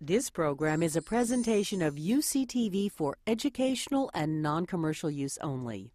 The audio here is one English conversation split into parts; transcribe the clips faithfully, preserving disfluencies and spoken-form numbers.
This program is a presentation of U C T V for educational and non-commercial use only.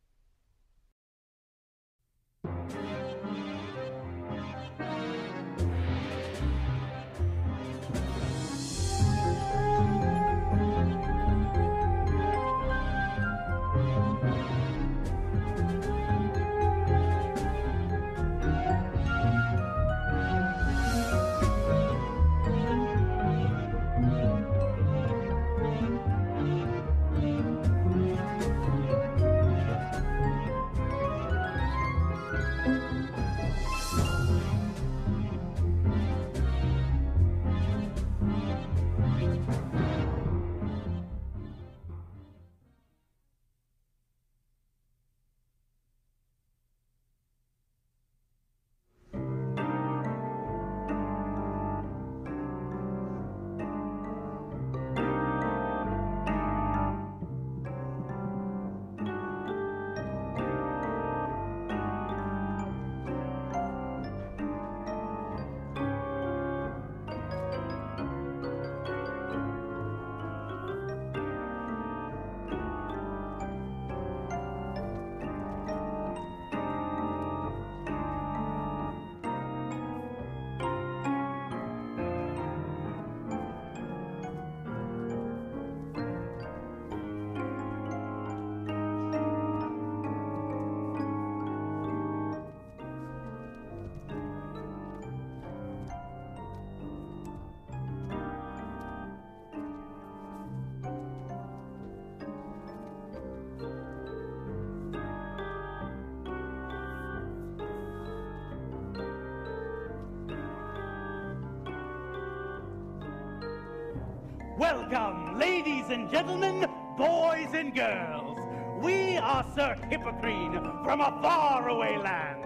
Welcome, ladies and gentlemen, boys and girls. We are Sir Hippocrene from a faraway land.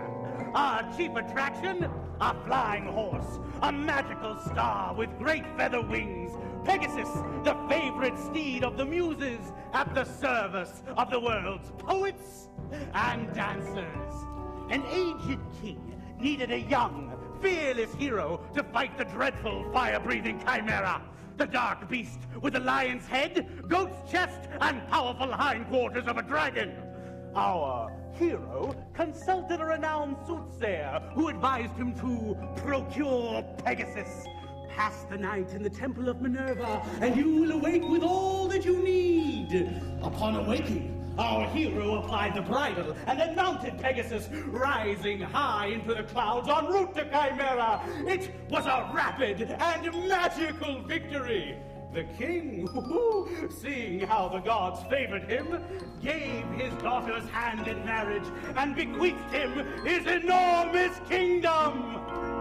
Our chief attraction, a flying horse, a magical star with great feather wings, Pegasus, the favorite steed of the muses, at the service of the world's poets and dancers. An aged king needed a young, fearless hero to fight the dreadful fire-breathing chimera. The dark beast with the lion's head, goat's chest, and powerful hindquarters of a dragon. Our hero consulted a renowned soothsayer who advised him to procure Pegasus. Pass the night in the temple of Minerva, and you will awake with all that you need. Upon awaking, our hero applied the bridle and then mounted Pegasus, rising high into the clouds en route to Chimera. It was a rapid and magical victory. The king, seeing how the gods favored him, gave his daughter's hand in marriage and bequeathed him his enormous kingdom.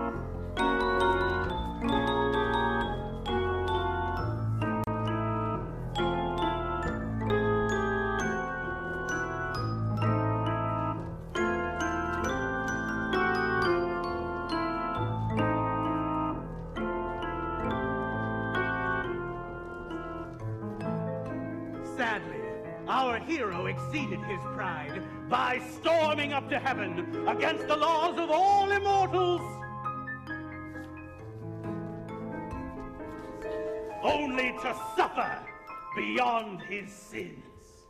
Sadly, our hero exceeded his pride by storming up to heaven against the laws of all immortals, only to suffer beyond his sins.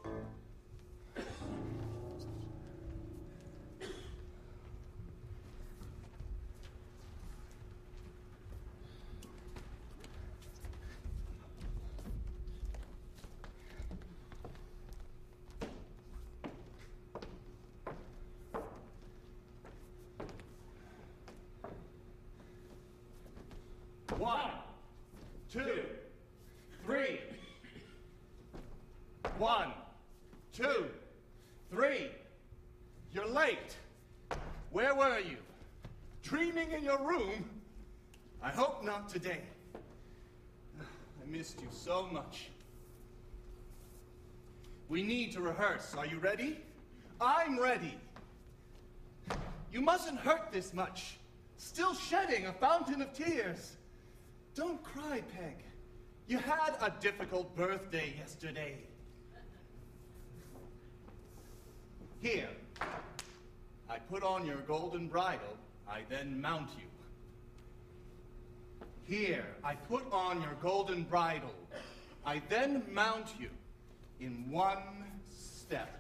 One, two, three. One, two, three. You're late. Where were you? Dreaming in your room? I hope not today. I missed you so much. We need to rehearse. Are you ready? I'm ready. You mustn't hurt this much. Still shedding a fountain of tears. Don't cry, Peg. You had a difficult birthday yesterday. Here, I put on your golden bridle, I then mount you. Here, I put on your golden bridle. I then mount you in one step.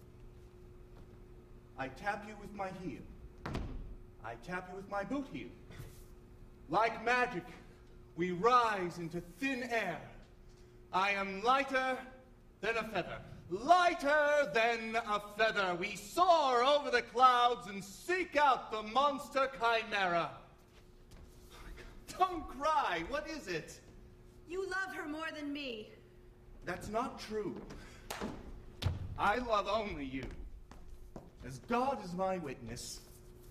I tap you with my heel. I tap you with my boot heel. Like magic, we rise into thin air. I am lighter than a feather. Lighter than a feather. We soar over the clouds and seek out the monster chimera. Don't cry. What is it? You love her more than me. That's not true. I love only you. As God is my witness.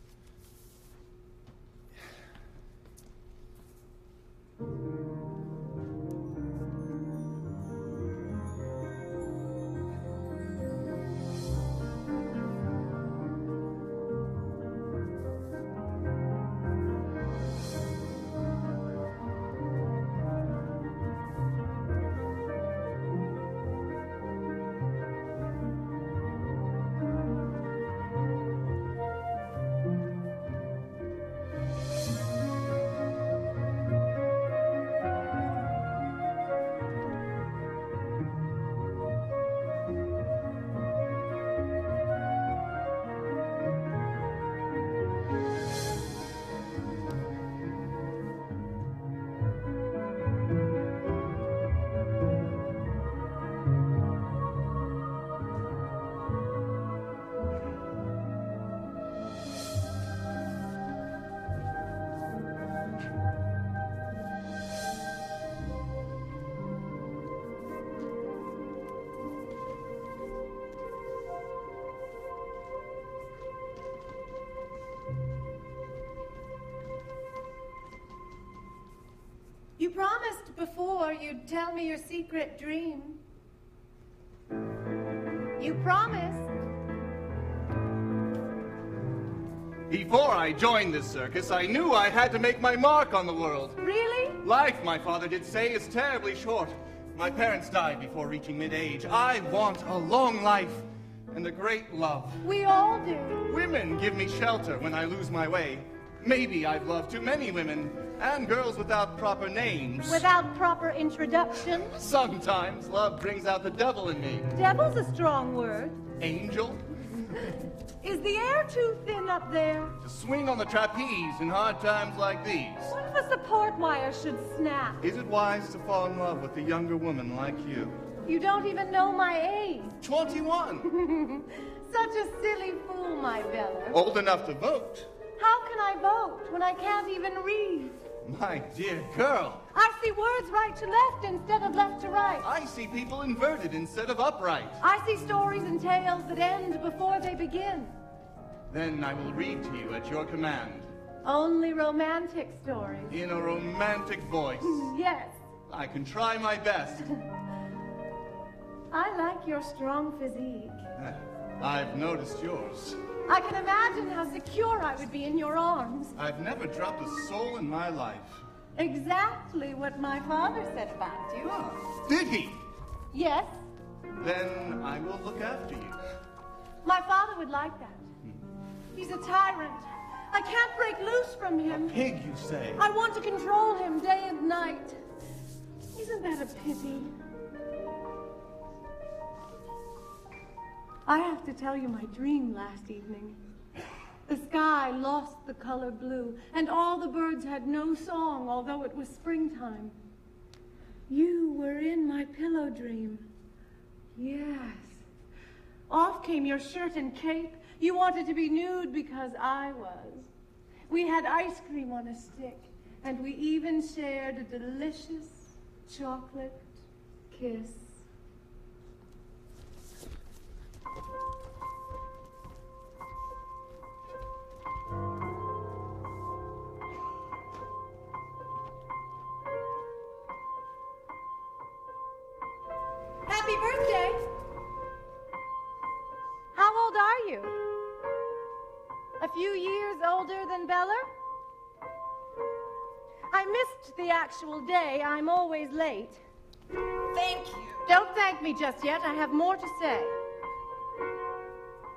You promised before you'd tell me your secret dream. You promised. Before I joined this circus, I knew I had to make my mark on the world. Really? Life, my father did say, is terribly short. My parents died before reaching mid-age. I want a long life and a great love. We all do. Women give me shelter when I lose my way. Maybe I've loved too many women, and girls without proper names. Without proper introduction. Sometimes love brings out the devil in me. Devil's a strong word. Angel? Is the air too thin up there? To swing on the trapeze in hard times like these. What if a support wire should snap? Is it wise to fall in love with a younger woman like you? You don't even know my age. twenty-one. Such a silly fool, my Bella. Old enough to vote. How can I vote when I can't even read? My dear girl. I see words right to left instead of left to right. I see people inverted instead of upright. I see stories and tales that end before they begin. Then I will read to you at your command. Only romantic stories. In a romantic voice. Yes. I can try my best. I like your strong physique. I've noticed yours. I can imagine how secure I would be in your arms. I've never dropped a soul in my life. Exactly what my father said about you. Ah, did he? Yes. Then I will look after you. My father would like that. He's a tyrant. I can't break loose from him. A pig, you say? I want to control him day and night. Isn't that a pity? I have to tell you my dream last evening. The sky lost the color blue, and all the birds had no song, although it was springtime. You were in my pillow dream. Yes. Off came your shirt and cape. You wanted to be nude because I was. We had ice cream on a stick, and we even shared a delicious chocolate kiss. Happy birthday! How old are you? A few years older than Bella? I missed the actual day. I'm always late. Thank you. Don't thank me just yet. I have more to say.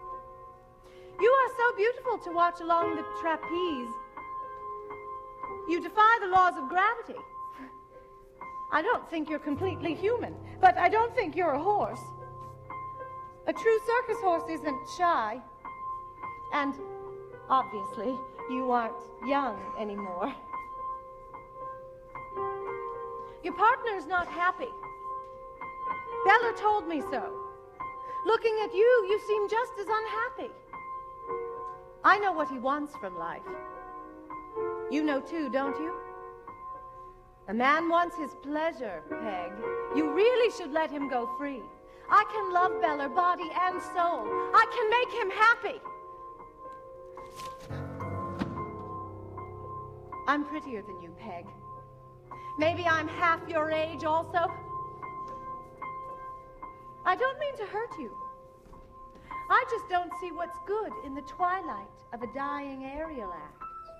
You are so beautiful to watch along the trapeze. You defy the laws of gravity. I don't think you're completely human, but I don't think you're a horse. A true circus horse isn't shy. And obviously, you aren't young anymore. Your partner's not happy. Bella told me so. Looking at you, you seem just as unhappy. I know what he wants from life. You know too, don't you? A man wants his pleasure, Peg. You really should let him go free. I can love Bella body and soul. I can make him happy. I'm prettier than you, Peg. Maybe I'm half your age also. I don't mean to hurt you. I just don't see what's good in the twilight of a dying aerial act.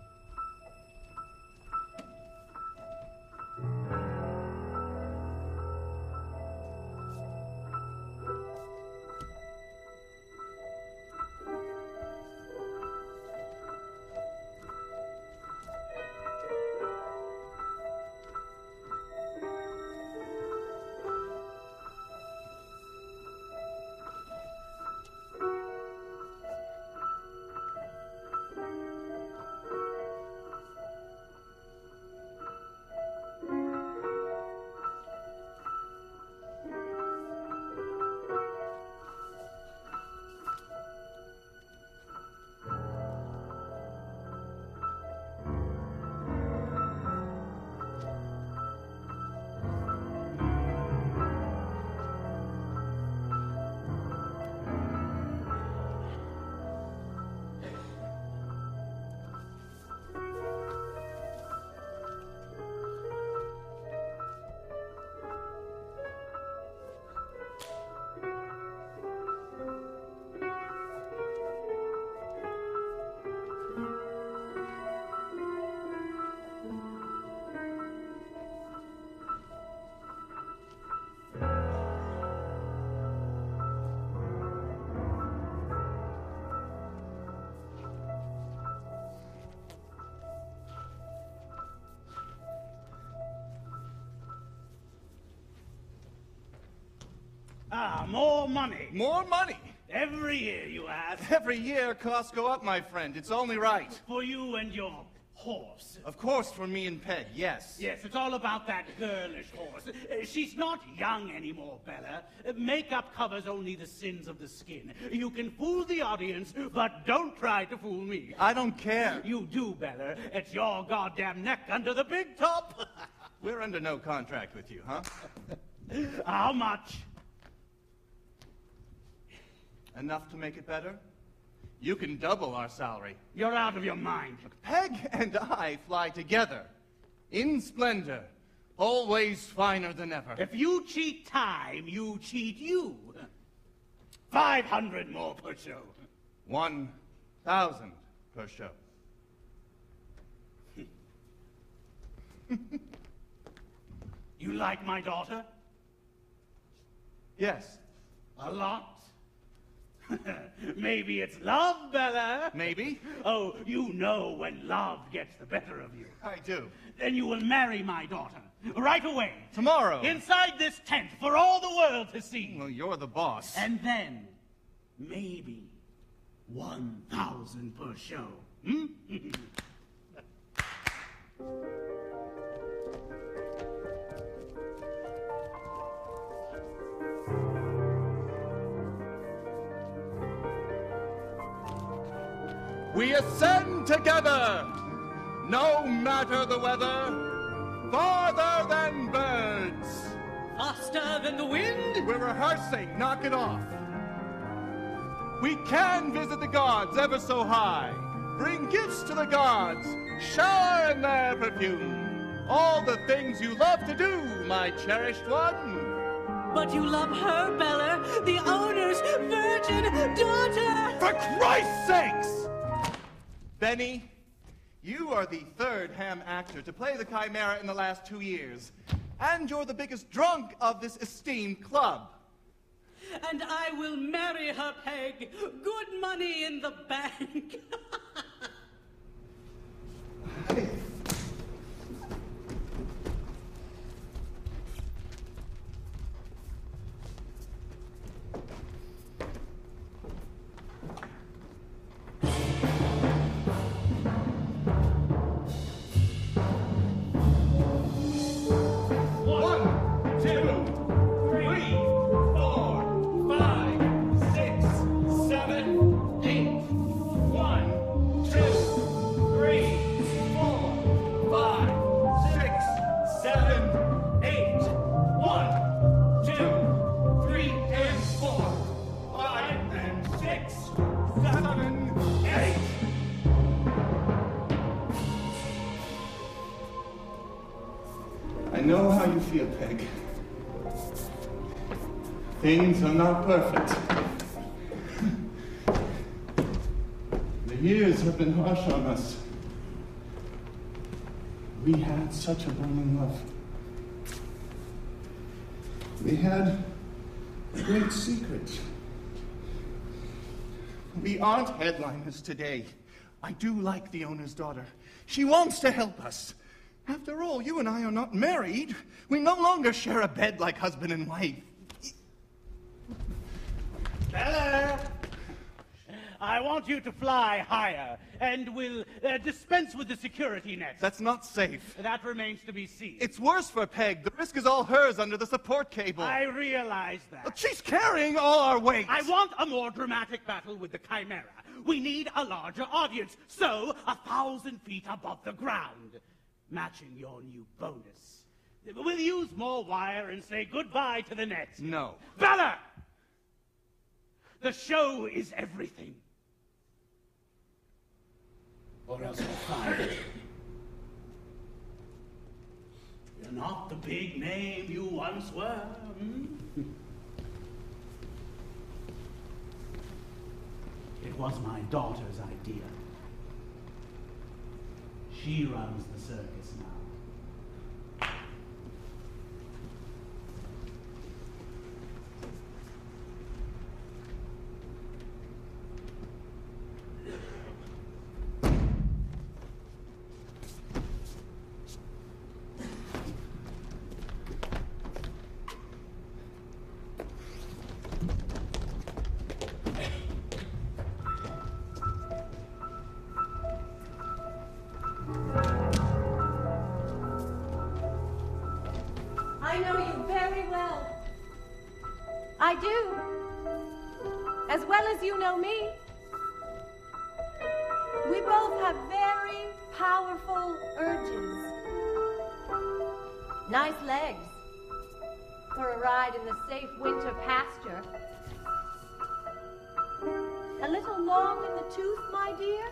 Ah, more money. More money? Every year, you ask. Every year costs go up, my friend. It's only right. For you and your horse. Of course, for me and Peg, yes. Yes, it's all about that girlish horse. Uh, She's not young anymore, Bella. Uh, Makeup covers only the sins of the skin. You can fool the audience, but don't try to fool me. I don't care. You do, Bella. It's your goddamn neck under the big top. We're under no contract with you, huh? How much? Enough to make it better? You can double our salary. You're out of your mind. Peg and I fly together, in splendor, always finer than ever. If you cheat time, you cheat you. Five hundred more per show. One thousand per show. You like my daughter? Yes, A lot? Maybe it's love, Bella. maybe. Oh, you know when love gets the better of you. I do. Then you will marry my daughter. Right away. Tomorrow. Inside this tent for all the world to see. Well, you're the boss. And then, maybe, one thousand per show. Hmm? We ascend together, no matter the weather, farther than birds. Faster than the wind? We're rehearsing, knock it off. We can visit the gods ever so high, bring gifts to the gods, shower in their perfume. All the things you love to do, my cherished one. But you love her, Bella, the owner's virgin daughter! For Christ's sakes! Benny, you are the third ham actor to play the Chimera in the last two years. And you're the biggest drunk of this esteemed club. And I will marry her, Peg. Good money in the bank. I know how you feel, Peg. Things are not perfect. The years have been harsh on us. We had such a burning love. We had great secrets. We aren't headliners today. I do like the owner's daughter. She wants to help us. After all, you and I are not married. We no longer share a bed like husband and wife. Bella! I want you to fly higher, and we'll uh, dispense with the security net. That's not safe. That remains to be seen. It's worse for Peg. The risk is all hers under the support cable. I realize that. But she's carrying all our weight. I want a more dramatic battle with the Chimera. We need a larger audience, so a thousand feet above the ground, matching your new bonus. We'll use more wire and say goodbye to the net. No. Bella! The show is everything. Or else we'll find it. You're not the big name you once were. Hmm? It was my daughter's idea. She runs the circus now. I know you very well. I do. As well as you know me. We both have very powerful urges. Nice legs for a ride in the safe winter pasture. A little long in the tooth, my dear?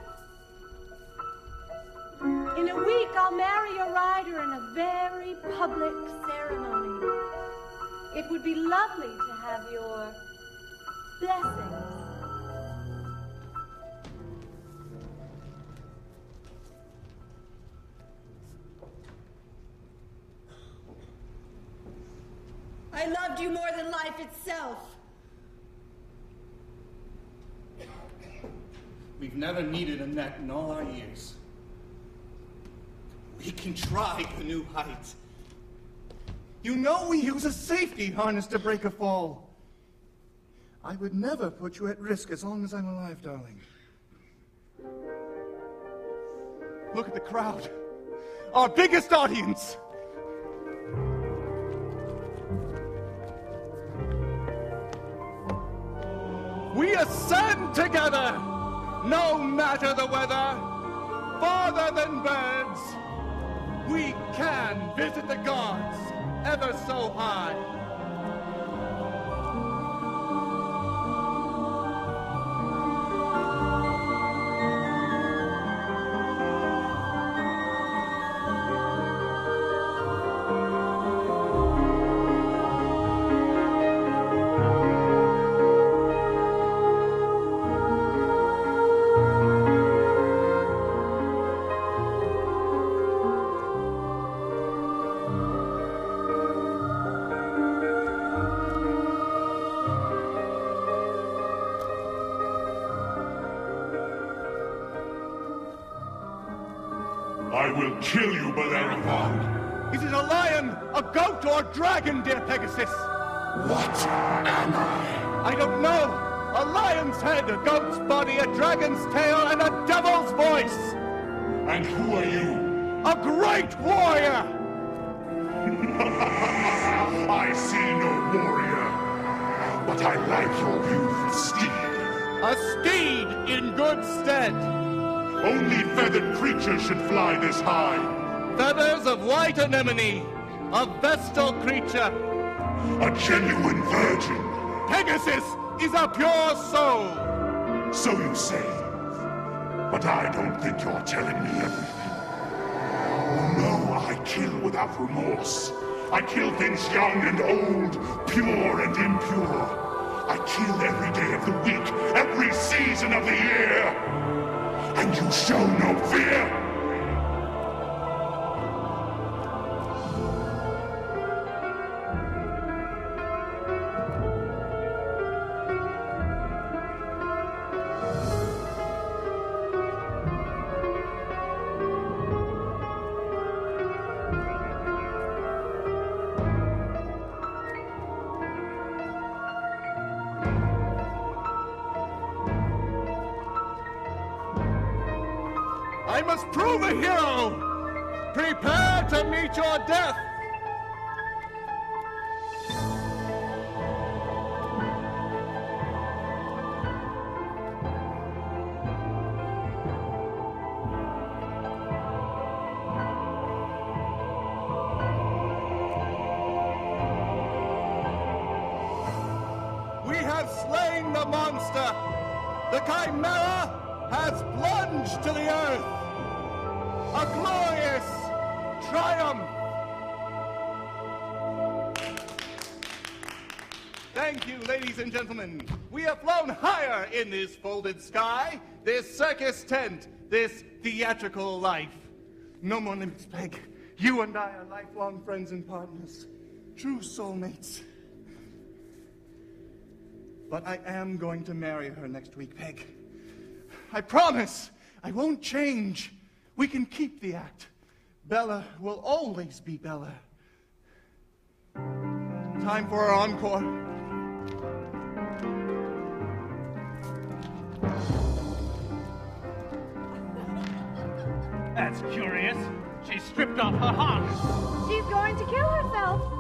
In a week, I'll marry a rider in a very public ceremony. It would be lovely to have your blessings. I loved you more than life itself. We've never needed a net in all our years. We can try a new height. You know we use a safety harness to break a fall. I would never put you at risk as long as I'm alive, darling. Look at the crowd. Our biggest audience. We ascend together, no matter the weather. Farther than birds, we can visit the gods ever so high. I will kill you, Bellerophon. Is it a lion, a goat, or a dragon, dear Pegasus? What am I? I don't know. A lion's head, a goat's body, a dragon's tail, and a devil's voice. And who are you? A great warrior! I see no warrior, but I like your beautiful steed. A steed in good stead. Only feathered creatures should fly this high. Feathers of white anemone, a vestal creature. A genuine virgin. Pegasus is a pure soul. So you say. But I don't think you're telling me everything. You know I kill without remorse. I kill things young and old, pure and impure. I kill every day of the week, every season of the year. And you show no fear. I must prove a hero! Prepare to meet your death! We have slain the monster! The Chimera has plunged to the earth! A glorious triumph! Thank you, ladies and gentlemen. We have flown higher in this folded sky, this circus tent, this theatrical life. No more limits, Peg. You and I are lifelong friends and partners, true soulmates. But I am going to marry her next week, Peg. I promise I won't change. We can keep the act. Bella will always be Bella. Time for our encore. That's curious. She stripped off her harness. She's going to kill herself.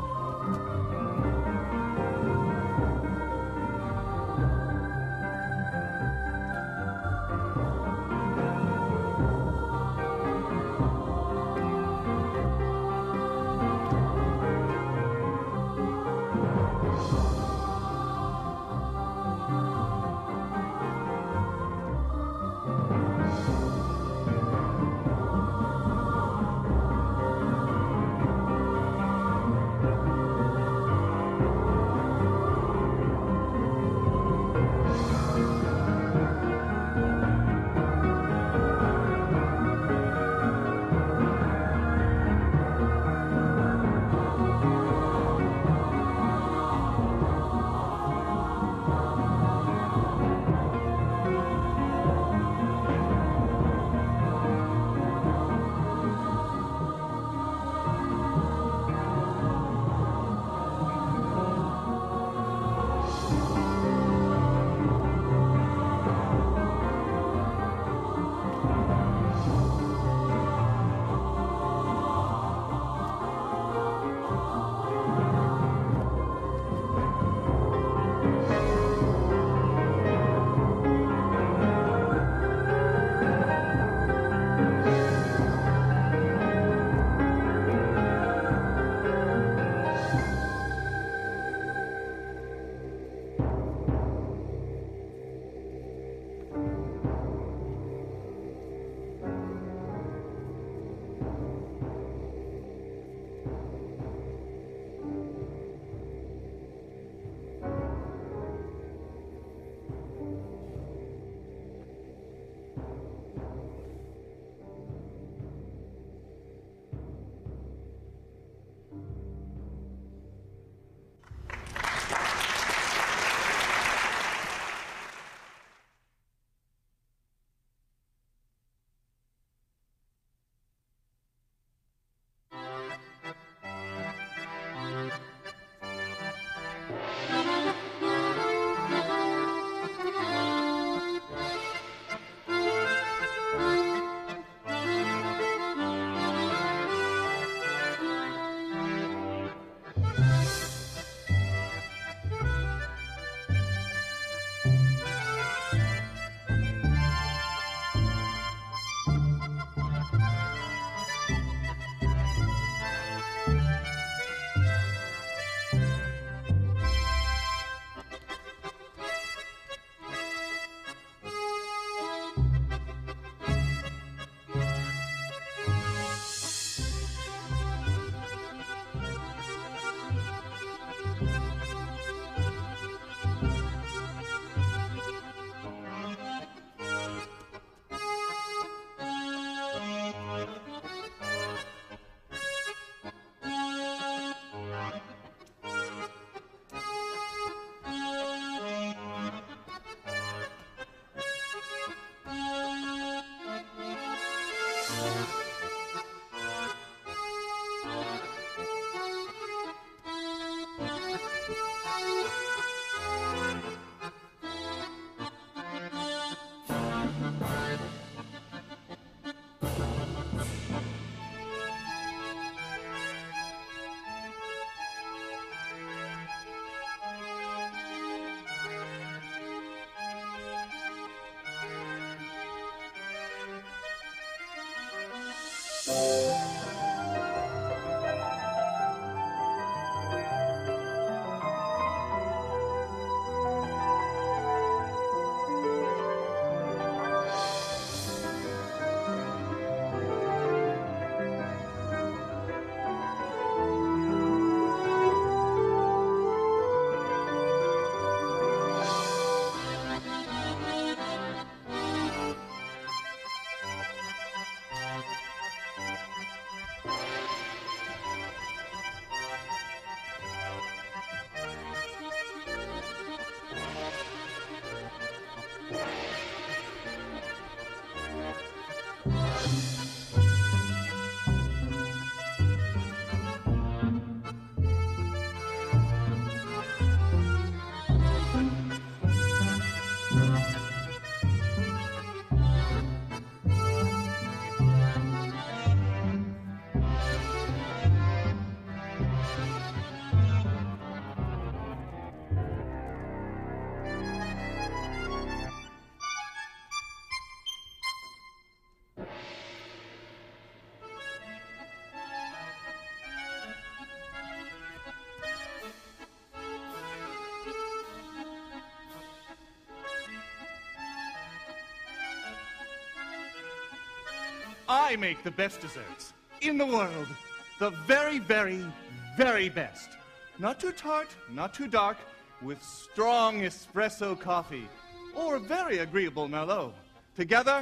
I make the best desserts in the world. The very, very, very best. Not too tart, not too dark, with strong espresso coffee, or very agreeable Merlot. Together,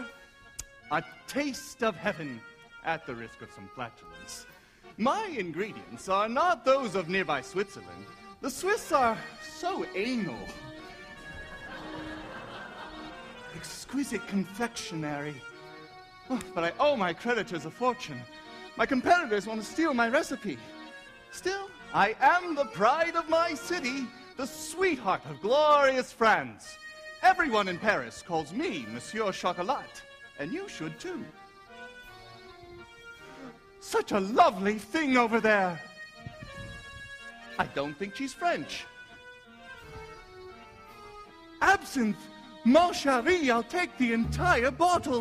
a taste of heaven, at the risk of some flatulence. My ingredients are not those of nearby Switzerland. The Swiss are so anal. Exquisite confectionery. Oh, but I owe my creditors a fortune. My competitors want to steal my recipe. Still, I am the pride of my city, the sweetheart of glorious France. Everyone in Paris calls me Monsieur Chocolat, and you should too. Such a lovely thing over there. I don't think she's French. Absinthe! Mon chéri, I'll take the entire bottle.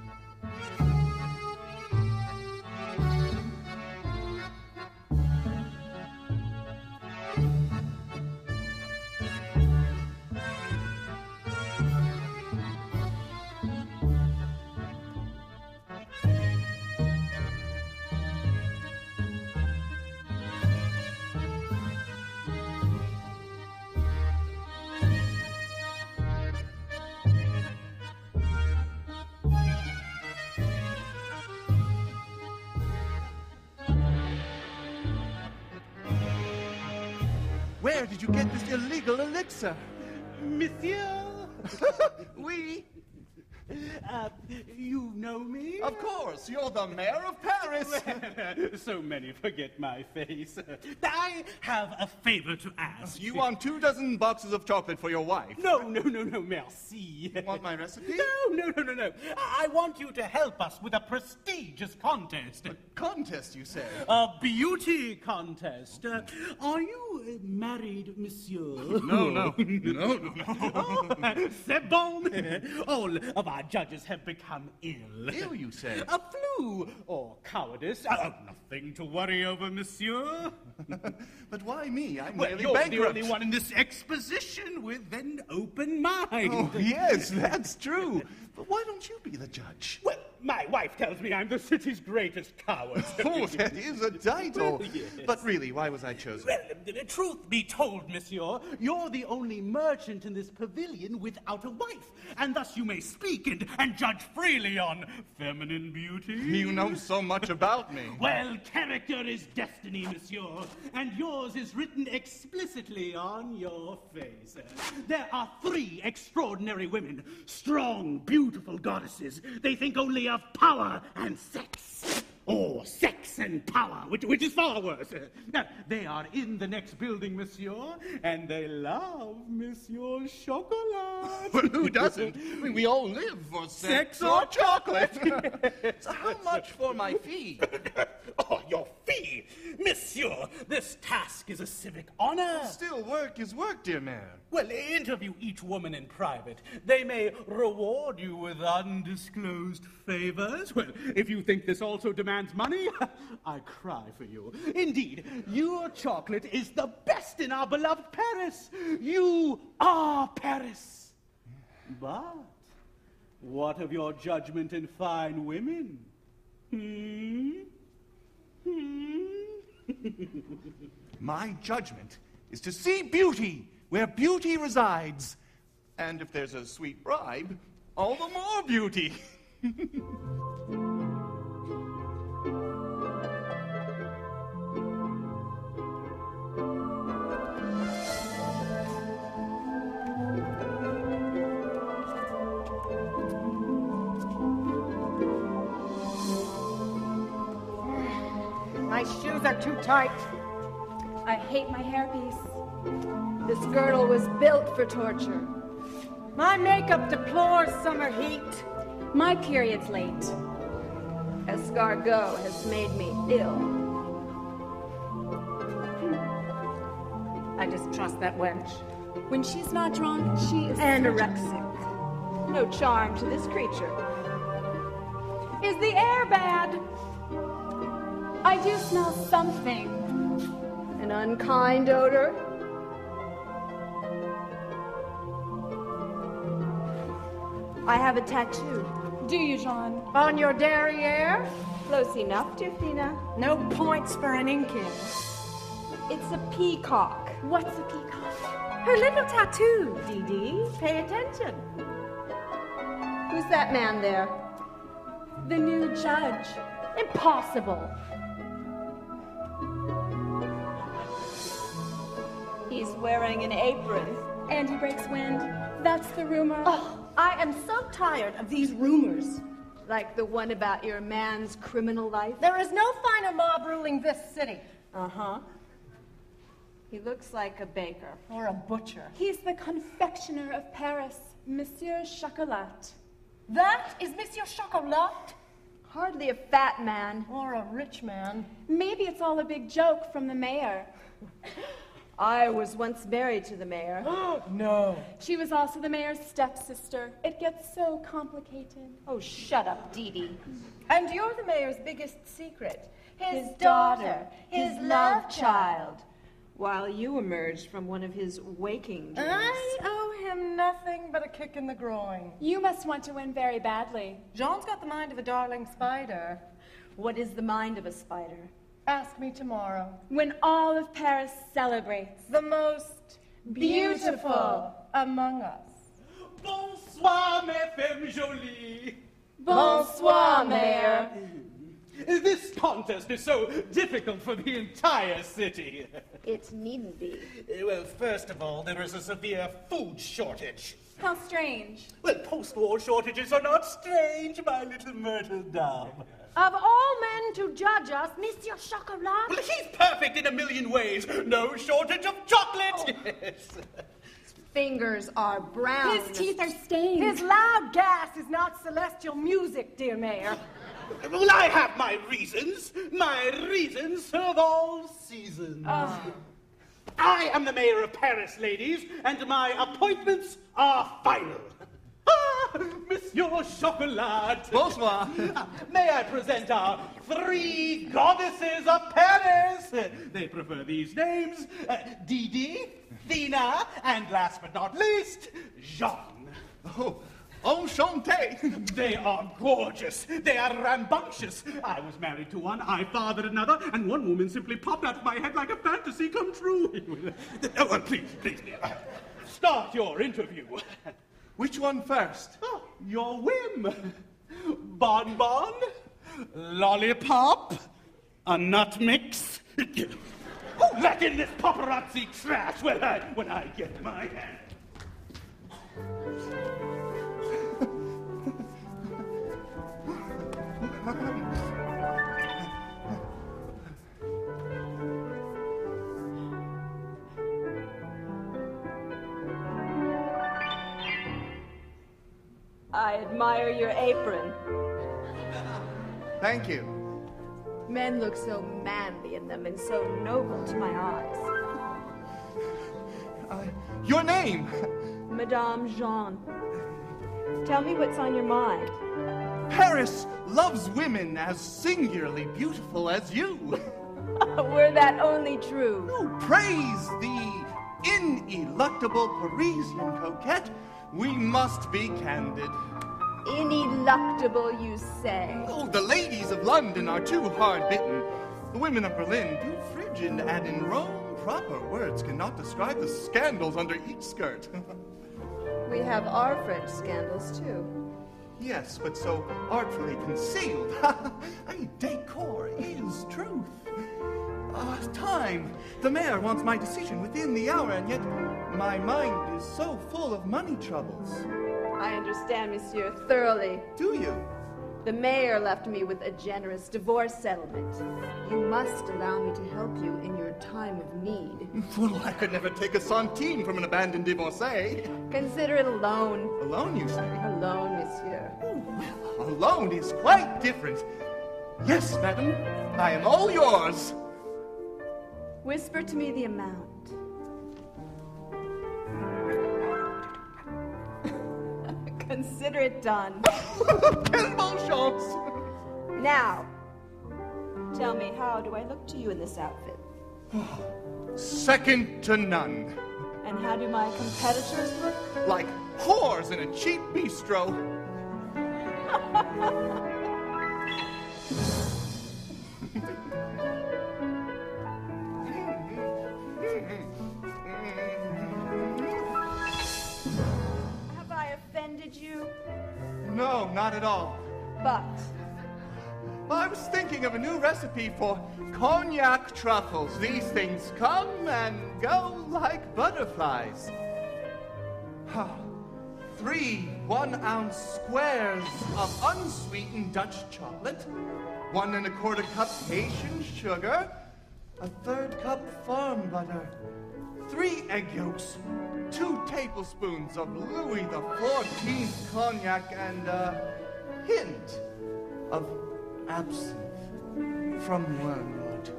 Where did you get this illegal elixir? Monsieur? Oui. Uh, you know me? Of course, you're the mayor of Paris. So many forget my face. I have a favor to ask. You want two dozen boxes of chocolate for your wife? No, no, no, no, merci. You want my recipe? No, no, no, no, no. I want you to help us with a prestigious contest. A contest, you say? A beauty contest. Uh, are you uh, married, monsieur? No, no. No, no, no. Oh, c'est bon. All of our judges have become ill. Ill, you say? A flu or cowardice. Oh, nothing to worry over, monsieur. But why me? I'm Well, nearly you're bankrupt. the only one in this exposition with an open mind. Oh, yes, that's true. But why don't you be the judge? Well, my wife tells me I'm the city's greatest coward. Oh, that is a title. Yes. But really, why was I chosen? Well, uh, truth be told, monsieur, you're the only merchant in this pavilion without a wife, and thus you may speak and, and judge freely on feminine beauty. You know so much about me. Well, character is destiny, monsieur, and yours is written explicitly on your face. There are three extraordinary women, strong, beautiful goddesses. They think only of power and sex. or sex and power, which, which is far worse. Uh, they are in the next building, monsieur, and they love Monsieur Chocolat. Well, who doesn't? I mean, we all live for sex, Sex or or chocolate. So how much for my fee? Oh, your fee! Monsieur, this task is a civic honor. Still, work is work, dear man. Well, interview each woman in private. They may reward you with undisclosed favors. Well, if you think this also demands money, I cry for you. Indeed, your chocolate is the best in our beloved Paris. You are Paris. But what of your judgment in fine women? Hmm? Hmm? My judgment is to see beauty where beauty resides. And if there's a sweet bribe, all the more beauty. My shoes are too tight. I hate my hairpiece. This girdle was built for torture. My makeup deplores summer heat. My period's late. Escargot has made me ill. I just trust that wench. When she's not drunk, she is Anorexic. no charm to this creature. Is the air bad? I do smell something. An unkind odor. I have a tattoo. Do you, Jean? On your derriere? Close enough, Tufina. No points for an inking. It's a peacock. What's a peacock? Her little tattoo, Dee Dee. Pay attention. Who's that man there? The new judge. Impossible. He's wearing an apron. And he breaks wind. That's the rumor. Oh, I am so tired of these rumors. Like the one about your man's criminal life? There is no finer mob ruling this city. Uh-huh. He looks like a baker. Or a butcher. He's the confectioner of Paris, Monsieur Chocolat. That is Monsieur Chocolat? Hardly a fat man. Or a rich man. Maybe it's all a big joke from the mayor. I was once married to the mayor. No. She was also the mayor's stepsister. It gets so complicated. Oh, shut up, Dee Dee. And you're the mayor's biggest secret. His, His daughter, daughter, his love child. While you emerged from one of his waking dreams. I owe him nothing but a kick in the groin. You must want to win very badly. Jean's got the mind of a darling spider. What is the mind of a spider? Ask me tomorrow. When all of Paris celebrates. The most beautiful among us. Bonsoir, mes femmes jolies. Bonsoir, Mayor. This contest is so difficult for the entire city. It needn't be. Well, first of all, there is a severe food shortage. How strange. Well, post-war shortages are not strange, my little myrtle dove. Of all men to judge us, Monsieur Chocolat. Well, he's perfect in a million ways. No shortage of chocolate. Oh. Yes. Fingers are brown. His teeth are stained. His loud gas is not celestial music, dear Mayor. Well, I have my reasons. My reasons serve all seasons. Oh. I am the mayor of Paris, ladies, and my appointments are final. Ah, Monsieur Chocolat. Bonsoir. May I present our three goddesses of Paris? They prefer these names: uh, Dee Dee, Thina, and last but not least, Jean. Oh, enchanté. They are gorgeous. They are rambunctious. I was married to one, I fathered another, and one woman simply popped out of my head like a fantasy come true. Oh, well, please, please, dear. Start your interview. Which one first? Oh, your whim. Bonbon, lollipop, a nut mix. Oh, let in this paparazzi trash when I, when I get my hand. I admire your apron. Thank you. Men look so manly in them and so noble to my eyes. Uh, your name? Madame Jean. Tell me what's on your mind. Paris loves women as singularly beautiful as you. Were that only true? Oh, praise the ineluctable Parisian coquette. We must be candid. Ineluctable, you say? Oh, the ladies of London are too hard-bitten. The women of Berlin too frigid, and in Rome, proper words cannot describe the scandals under each skirt. We have our French scandals, too. Yes, but so artfully concealed. I mean, decor is truth. Uh, time. The mayor wants my decision within the hour, and yet my mind is so full of money troubles. I understand, monsieur, thoroughly. Do you? The mayor left me with a generous divorce settlement. You must allow me to help you in your time of need. Well, I could never take a centime from an abandoned divorcee. Consider it a loan. A loan, you say? A loan, monsieur. Oh, well, a loan is quite different. Yes, madam, I am all yours. Whisper to me the amount. Consider it done. Quelle chance! Now, tell me, how do I look to you in this outfit? Second to none. And how do my competitors look? Like whores in a cheap bistro. You? No, not at all. But? Well, I was thinking of a new recipe for cognac truffles. These things come and go like butterflies. Three one-ounce squares of unsweetened Dutch chocolate, one and a quarter cup Haitian sugar, a third cup farm butter, three egg yolks, two tablespoons of Louis the Fourteenth cognac, and a hint of absinthe from wormwood.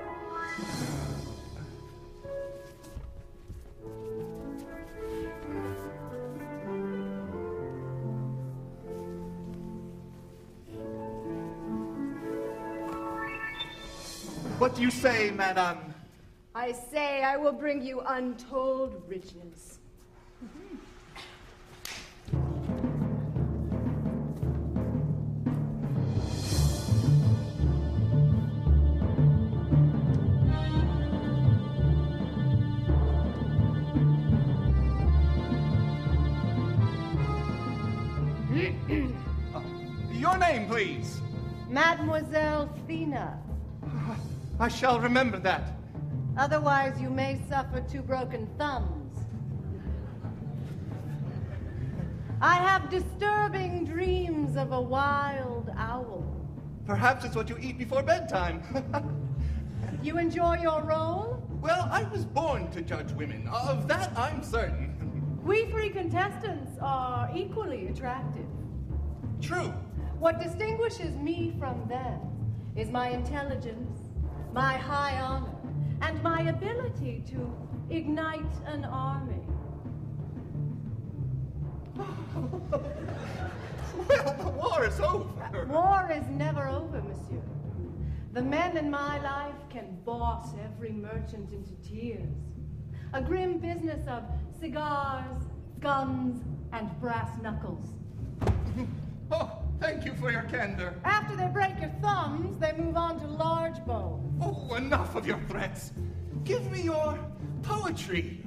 What do you say, madame? I say I will bring you untold riches. uh, your name, please. Mademoiselle Thina. I shall remember that. Otherwise, you may suffer two broken thumbs. I have disturbing dreams of a wild owl. Perhaps it's what you eat before bedtime. You enjoy your role? Well, I was born to judge women. Of that, I'm certain. We three contestants are equally attractive. True. What distinguishes me from them is my intelligence, my high honor, and my ability to ignite an army. Well, the war is over. War is never over, monsieur. The men in my life can boss every merchant into tears. A grim business of cigars, guns, and brass knuckles. Oh, thank you for your candor. After they break your thumbs, they move on to large bows. Oh, enough of your threats. Give me your poetry.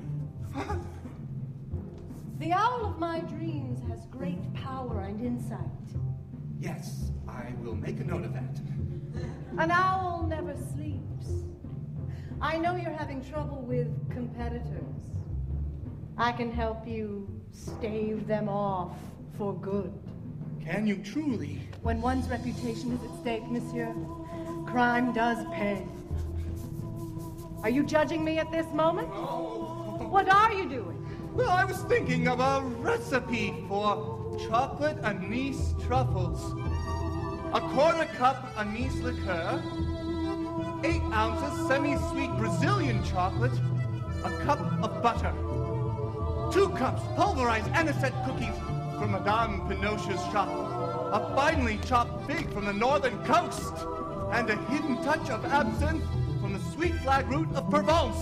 The owl of my dreams has great power and insight. Yes, I will make a note of that. An owl never sleeps. I know you're having trouble with competitors. I can help you stave them off for good. Can you truly? When one's reputation is at stake, monsieur, crime does pay. Are you judging me at this moment? Oh. What are you doing? Well, I was thinking of a recipe for chocolate anise truffles, a quarter cup anise liqueur, eight ounces semi-sweet Brazilian chocolate, a cup of butter, two cups pulverized anisette cookies from Madame Pinocchio's shop, a finely chopped fig from the northern coast, and a hidden touch of absinthe from the sweet flag root of Provence.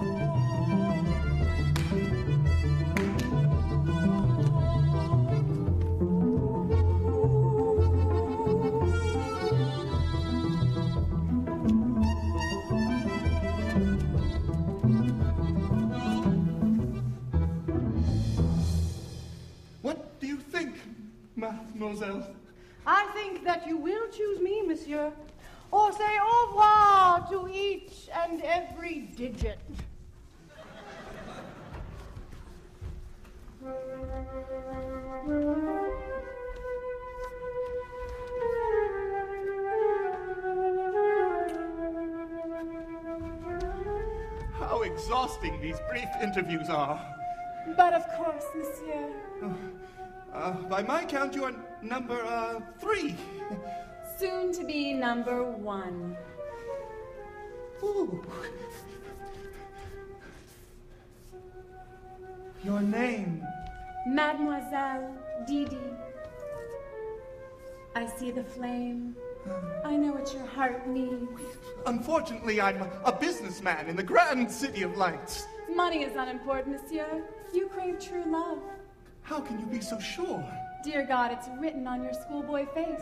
What do you think, mademoiselle? I think that you will choose me, monsieur, or say au revoir to each and every digit. How exhausting these brief interviews are. But of course, monsieur. Uh, by my count, you are number, uh, three. Soon to be number one. Ooh. Your name? Mademoiselle Didi. I see the flame. I know what your heart needs. Unfortunately, I'm a businessman in the grand city of lights. Money is unimportant, monsieur. You crave true love. How can you be so sure? Dear God, it's written on your schoolboy face.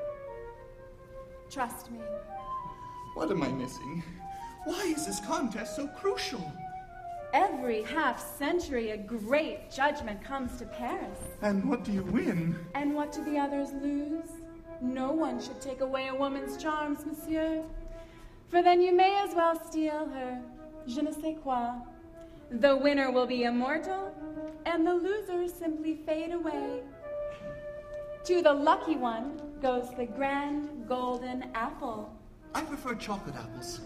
Trust me. What am I missing? Why is this contest so crucial? Every half century, a great judgment comes to Paris. And what do you win? And what do the others lose? No one should take away a woman's charms, monsieur. For then you may as well steal her je ne sais quoi. The winner will be immortal, and the losers simply fade away. To the lucky one goes the grand golden apple. I prefer chocolate apples.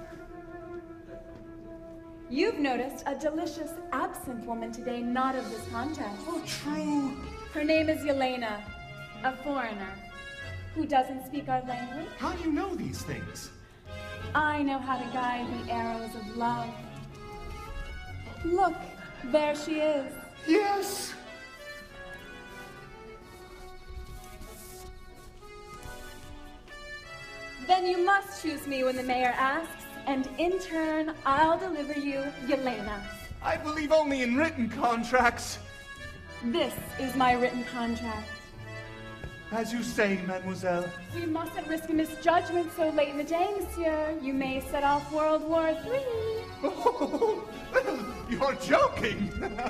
You've noticed a delicious absent woman today, not of this contest. Oh, true. Her name is Yelena, a foreigner, who doesn't speak our language. How do you know these things? I know how to guide the arrows of love. Look, there she is. Yes! Then you must choose me when the mayor asks, and in turn, I'll deliver you Yelena. I believe only in written contracts. This is my written contract. As you say, mademoiselle. We mustn't risk a misjudgment so late in the day, monsieur. You may set off World War Three. Oh, you're joking.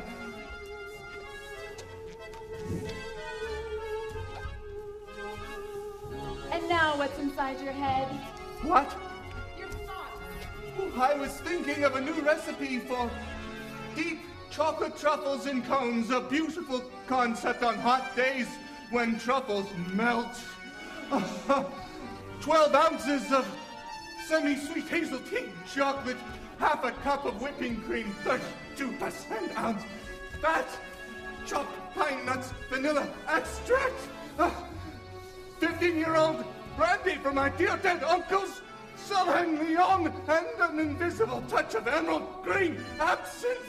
And now what's inside your head? What? Your thoughts. I was thinking of a new recipe for deep chocolate truffles in cones, a beautiful concept on hot days when truffles melt. Uh, Twelve ounces of semi-sweet hazel tea chocolate, half a cup of whipping cream, thirty-two percent ounce fat, chopped pine nuts, vanilla extract, uh, fifteen-year-old brandy from my dear dead uncles, Sauvignon, and an invisible touch of emerald green absinthe.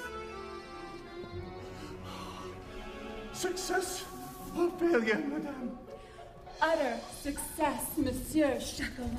Success or failure, madame? Utter success, Monsieur Chocolat.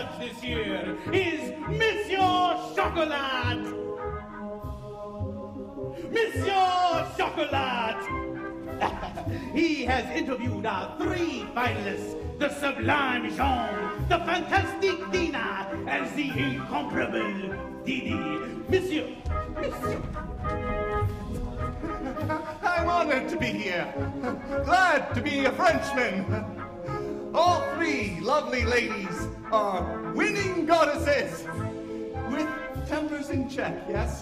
judge this year is Monsieur Chocolat. Monsieur Chocolat. He has interviewed our three finalists, the sublime Jean, the fantastic Dina, and the incomparable Didi. Monsieur, Monsieur. I'm honored to be here. Glad to be a Frenchman. All three lovely ladies are winning goddesses. With tempers in check, yes?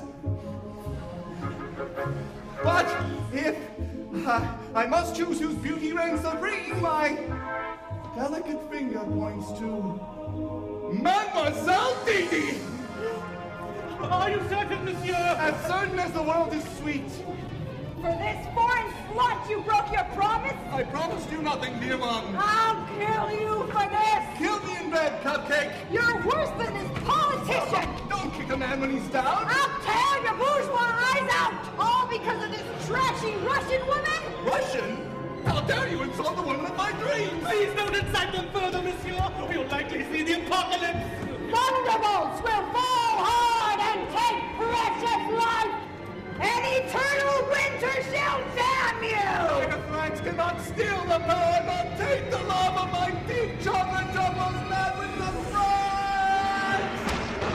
But if uh, I must choose whose beauty reigns supreme, my delicate finger points to Mademoiselle Didi. Are you certain, monsieur? As certain as the world is sweet. For this foreign slut, you broke your promise? I promised you nothing, dear one. I'll kill you for this! Kill me in bed, Cupcake! You're worse than this politician! Don't kick a man when he's down! I'll tear your bourgeois eyes out! All because of this trashy Russian woman? Russian? How dare you insult the woman of my dreams! Please don't incite them further, monsieur. We'll likely see the apocalypse. Thunderbolts will fall hard and take precious life! An eternal winter shall damn you! Your threats cannot steal the power, nor take the love of my deep chocolate troubles mad with the France!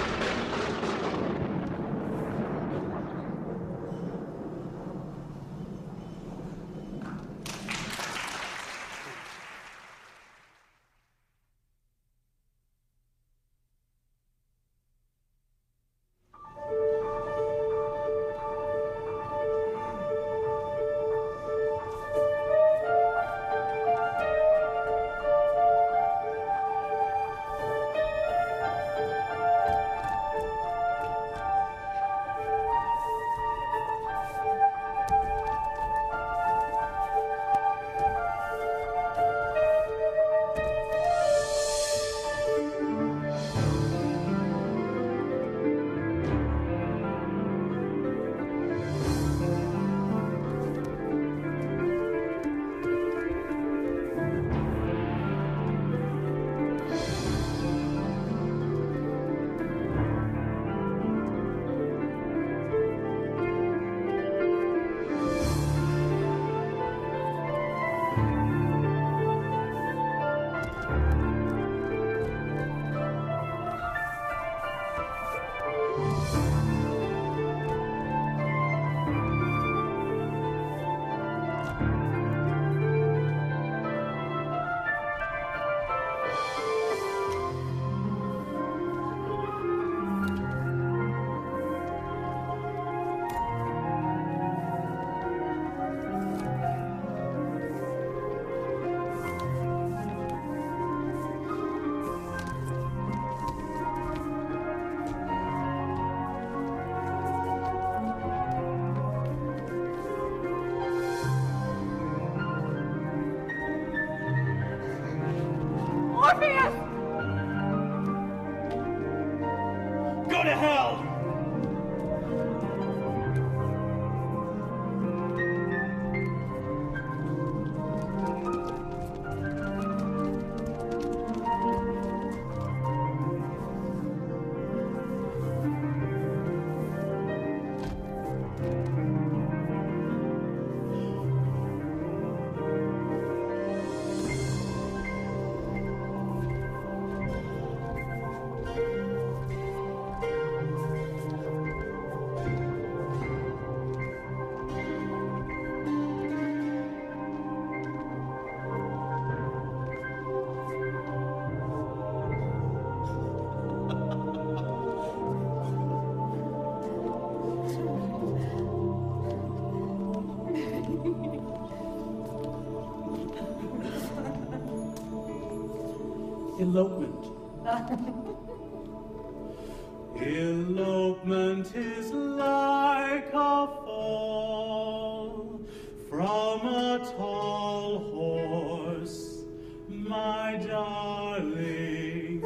Orpheus! Go to hell! Elopement. Elopement is like a fall from a tall horse, my darling.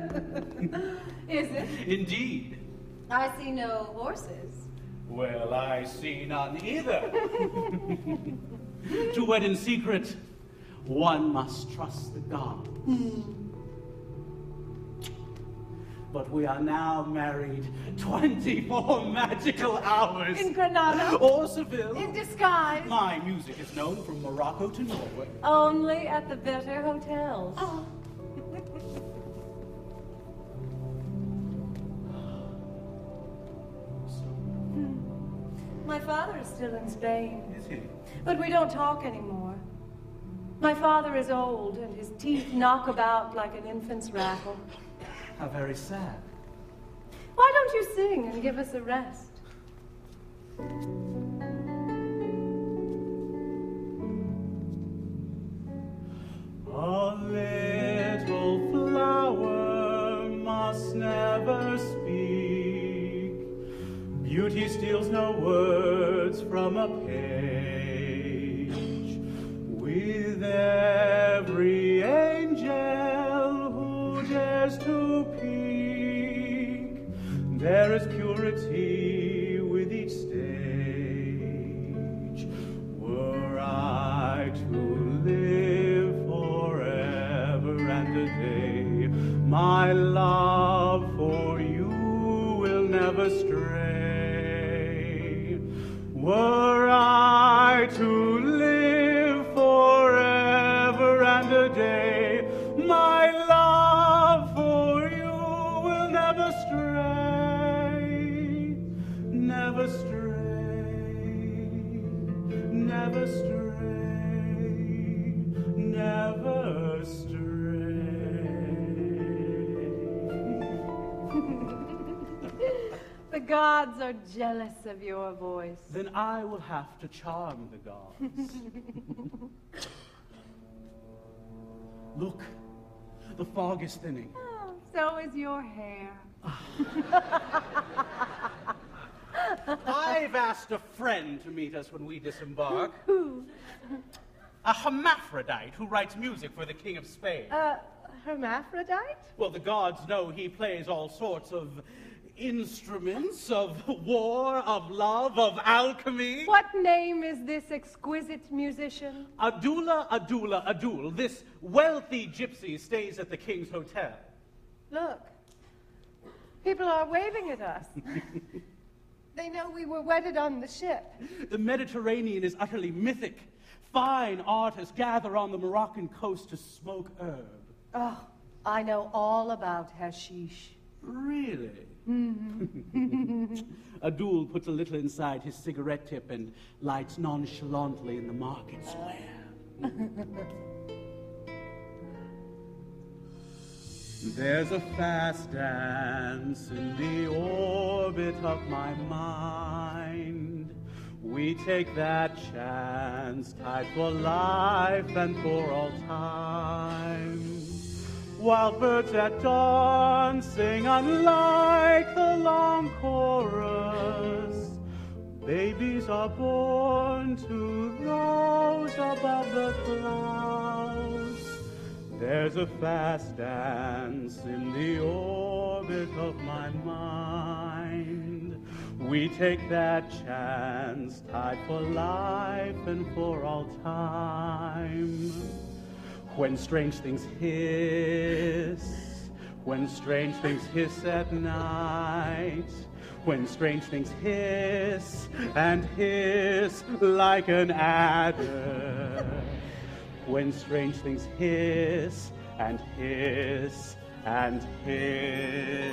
Is it? Indeed. I see no horses. Well, I see none either. To wed in secret, one must trust the gods. But we are now married twenty-four magical hours. In Granada? Or Seville. In disguise? My music is known from Morocco to Norway. Only at the better hotels. Oh. My father is still in Spain. Is he? But we don't talk anymore. My father is old, and his teeth knock about like an infant's rattle. How very sad. Why don't you sing and give us a rest? A little flower must never speak. Beauty steals no words from a page. With every angel who dares to peek, there is purity with each stage. Were I to live forever and a day, my love for you will never stray. Were I to live forever and a day, my love for you will never stray, never stray, never stray, never stray. The gods are jealous of your voice. Then I will have to charm the gods. Look, the fog is thinning. Oh, so is your hair. I've asked a friend to meet us when we disembark. Who? A hermaphrodite who writes music for the King of Spain. Uh, hermaphrodite? Well, the gods know he plays all sorts of instruments, of war, of love, of alchemy. What name is this exquisite musician? Adula Adula Adul. This wealthy gypsy stays at the King's Hotel. Look, people are waving at us. They know we were wedded on the ship. The Mediterranean is utterly mythic. Fine artists gather on the Moroccan coast to smoke herb. Oh, I know all about hashish. Really? Mm-hmm. Adul puts a little inside his cigarette tip and lights nonchalantly in the market square. There's a fast dance in the orbit of my mind. We take that chance, tied for life and for all time. While birds at dawn sing unlike the long chorus, babies are born to those above the clouds. There's a fast dance in the orbit of my mind. We take that chance, tied for life and for all time. When strange things hiss, when strange things hiss at night, when strange things hiss and hiss like an adder, when strange things hiss and hiss and hiss.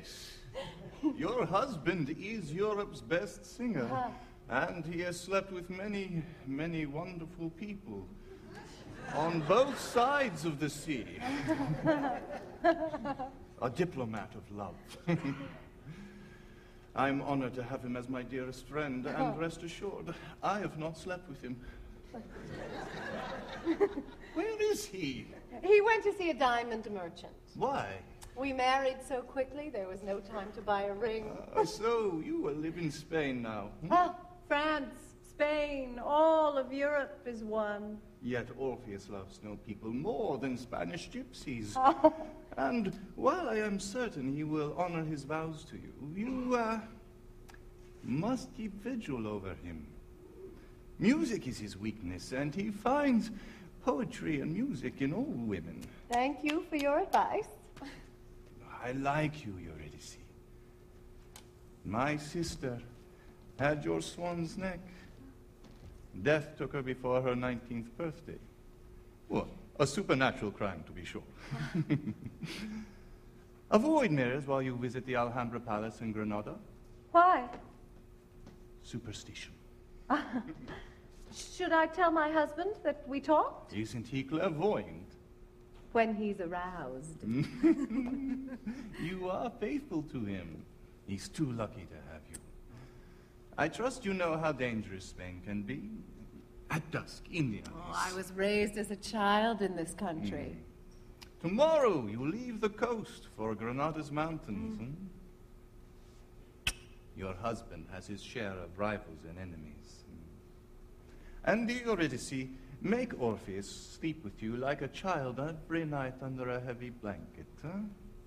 Yes. Your husband is Europe's best singer. Uh-huh. And he has slept with many, many wonderful people. On both sides of the sea. A diplomat of love. I'm honored to have him as my dearest friend, and rest assured, I have not slept with him. Where is he? He went to see a diamond merchant. Why? We married so quickly, there was no time to buy a ring. Uh, so, you will live in Spain now. Hmm? Ah, France, Spain, all of Europe is one. Yet Orpheus loves no people more than Spanish gypsies. Oh. And while I am certain he will honor his vows to you, you, uh, must keep vigil over him. Music is his weakness, and he finds poetry and music in all women. Thank you for your advice. I like you, Eurydice. My sister had your swan's neck. Death took her before her nineteenth birthday. Well, a supernatural crime, to be sure. Avoid mirrors while you visit the Alhambra Palace in Granada. Why? Superstition. Should I tell my husband that we talked? Isn't he clairvoyant? When he's aroused. You are faithful to him. He's too lucky to have you. I trust you know how dangerous Spain can be. At dusk, in the Oh, I was raised as a child in this country. Mm. Tomorrow you leave the coast for Granada's mountains. Mm. Hmm? Your husband has his share of rivals and enemies. Mm. And Eurydice, make Orpheus sleep with you like a child every night under a heavy blanket, huh?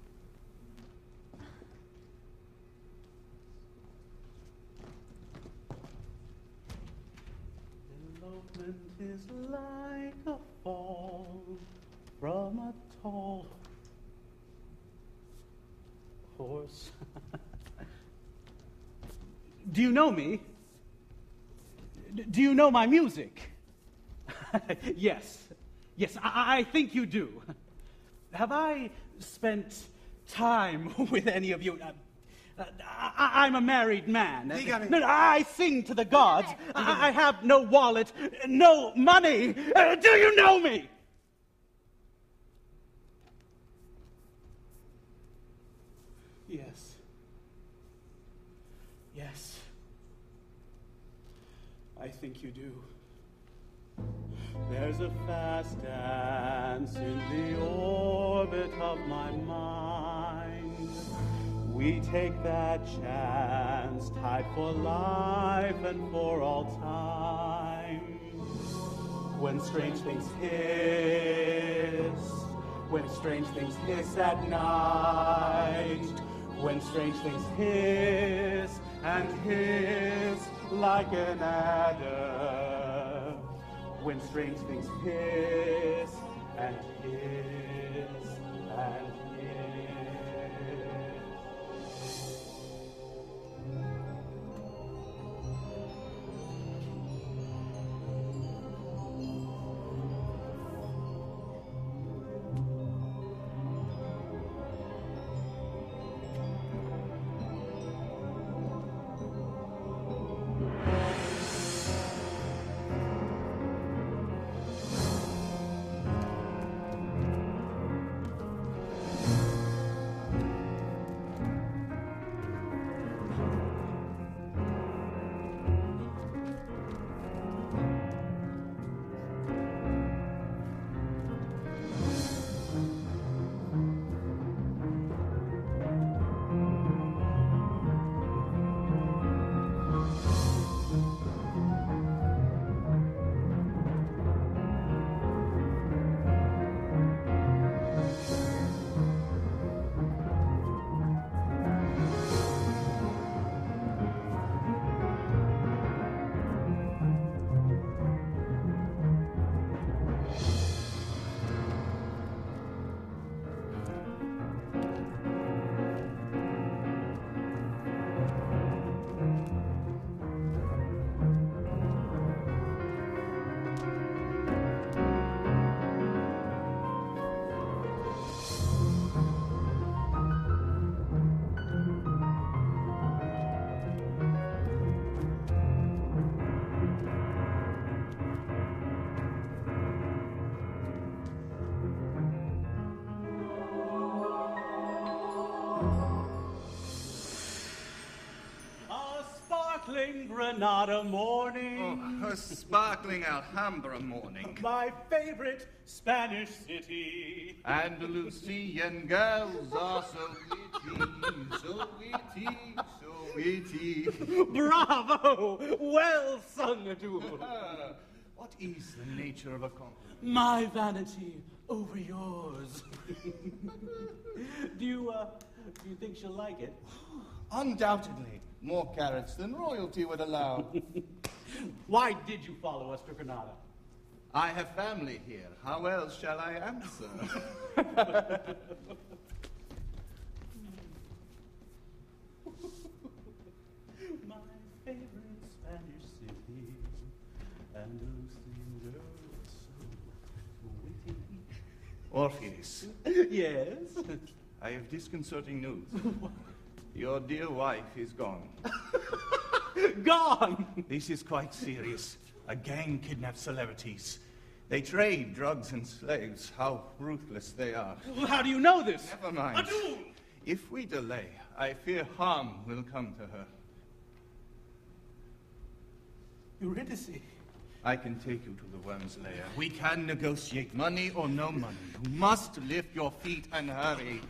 Elopement is like a fall from a tall horse. Do you know me? D- do you know my music? Yes. Yes, I-, I think you do. Have I spent time with any of you? Uh, uh, I- I'm a married man. No, no, I sing to the gods. I, I have no wallet, no money. Uh, do you know me? Yes. Yes. I think you do. There's a fast dance in the orbit of my mind. We take that chance, tied for life and for all time. When strange things hiss, when strange things hiss at night, when strange things hiss and hiss like an adder, when strange things hiss and hiss and hiss. sparkling Granada morning. Oh, a sparkling Alhambra morning. My favorite Spanish city. Andalusian girls are so witty, so witty, so witty. Bravo! Well sung, Adul. Uh, what is the nature of a compliment? My vanity over yours. do you, uh, do you think she'll like it? Undoubtedly. More carrots than royalty would allow. Why did you follow us to Granada? I have family here. How else shall I answer? My favorite Spanish city, Andalusian girls so witty. Orpheus. Yes? I have disconcerting news. Your dear wife is gone. Gone! This is quite serious. A gang kidnaps celebrities. They trade drugs and slaves. How ruthless they are. Well, how do you know this? Never mind. Adul! If we delay, I fear harm will come to her. Eurydice. I can take you to the worm's lair. We can negotiate money or no money. You must lift your feet and hurry.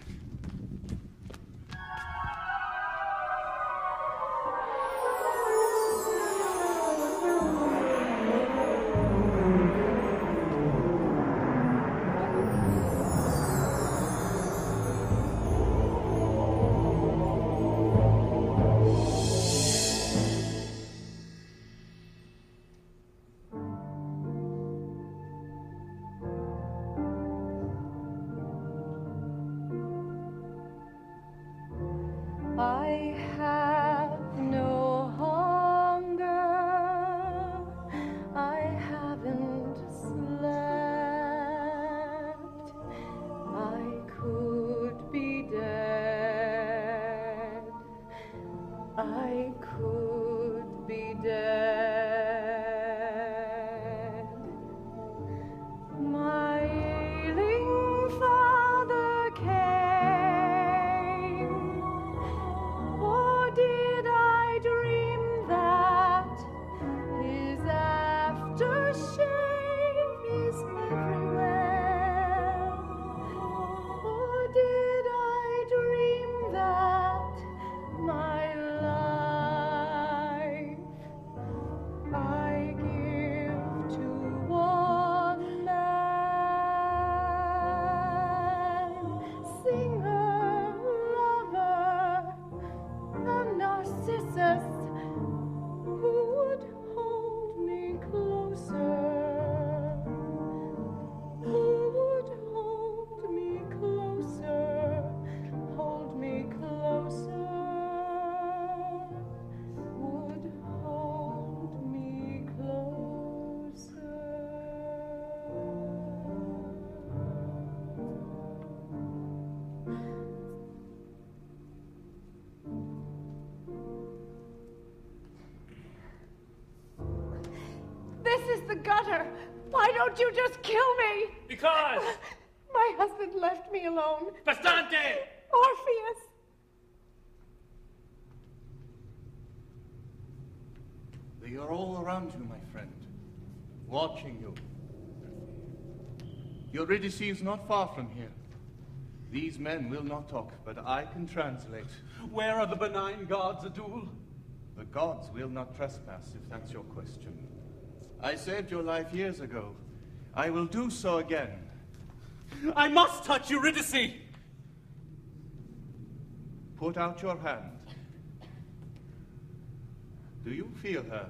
I have no hunger, I haven't slept, I could be dead, I could be dead. My ailing father came. Or did I dream that his aftershave is everywhere? Or did I dream that my life I give to one man, singer, lover, a Narcissus who would hold me closer, who would hold me closer, hold me closer, would hold me closer. This is the gutter. Why don't you just kill me? Because! My husband left me alone. Bastante! Orpheus! They are all around you, my friend, watching you. Eurydice is not far from here. These men will not talk, but I can translate. Where are the benign gods, Adul? The gods will not trespass, if that's your question. I saved your life years ago. I will do so again. I must touch Eurydice! Put out your hand. Do you feel her?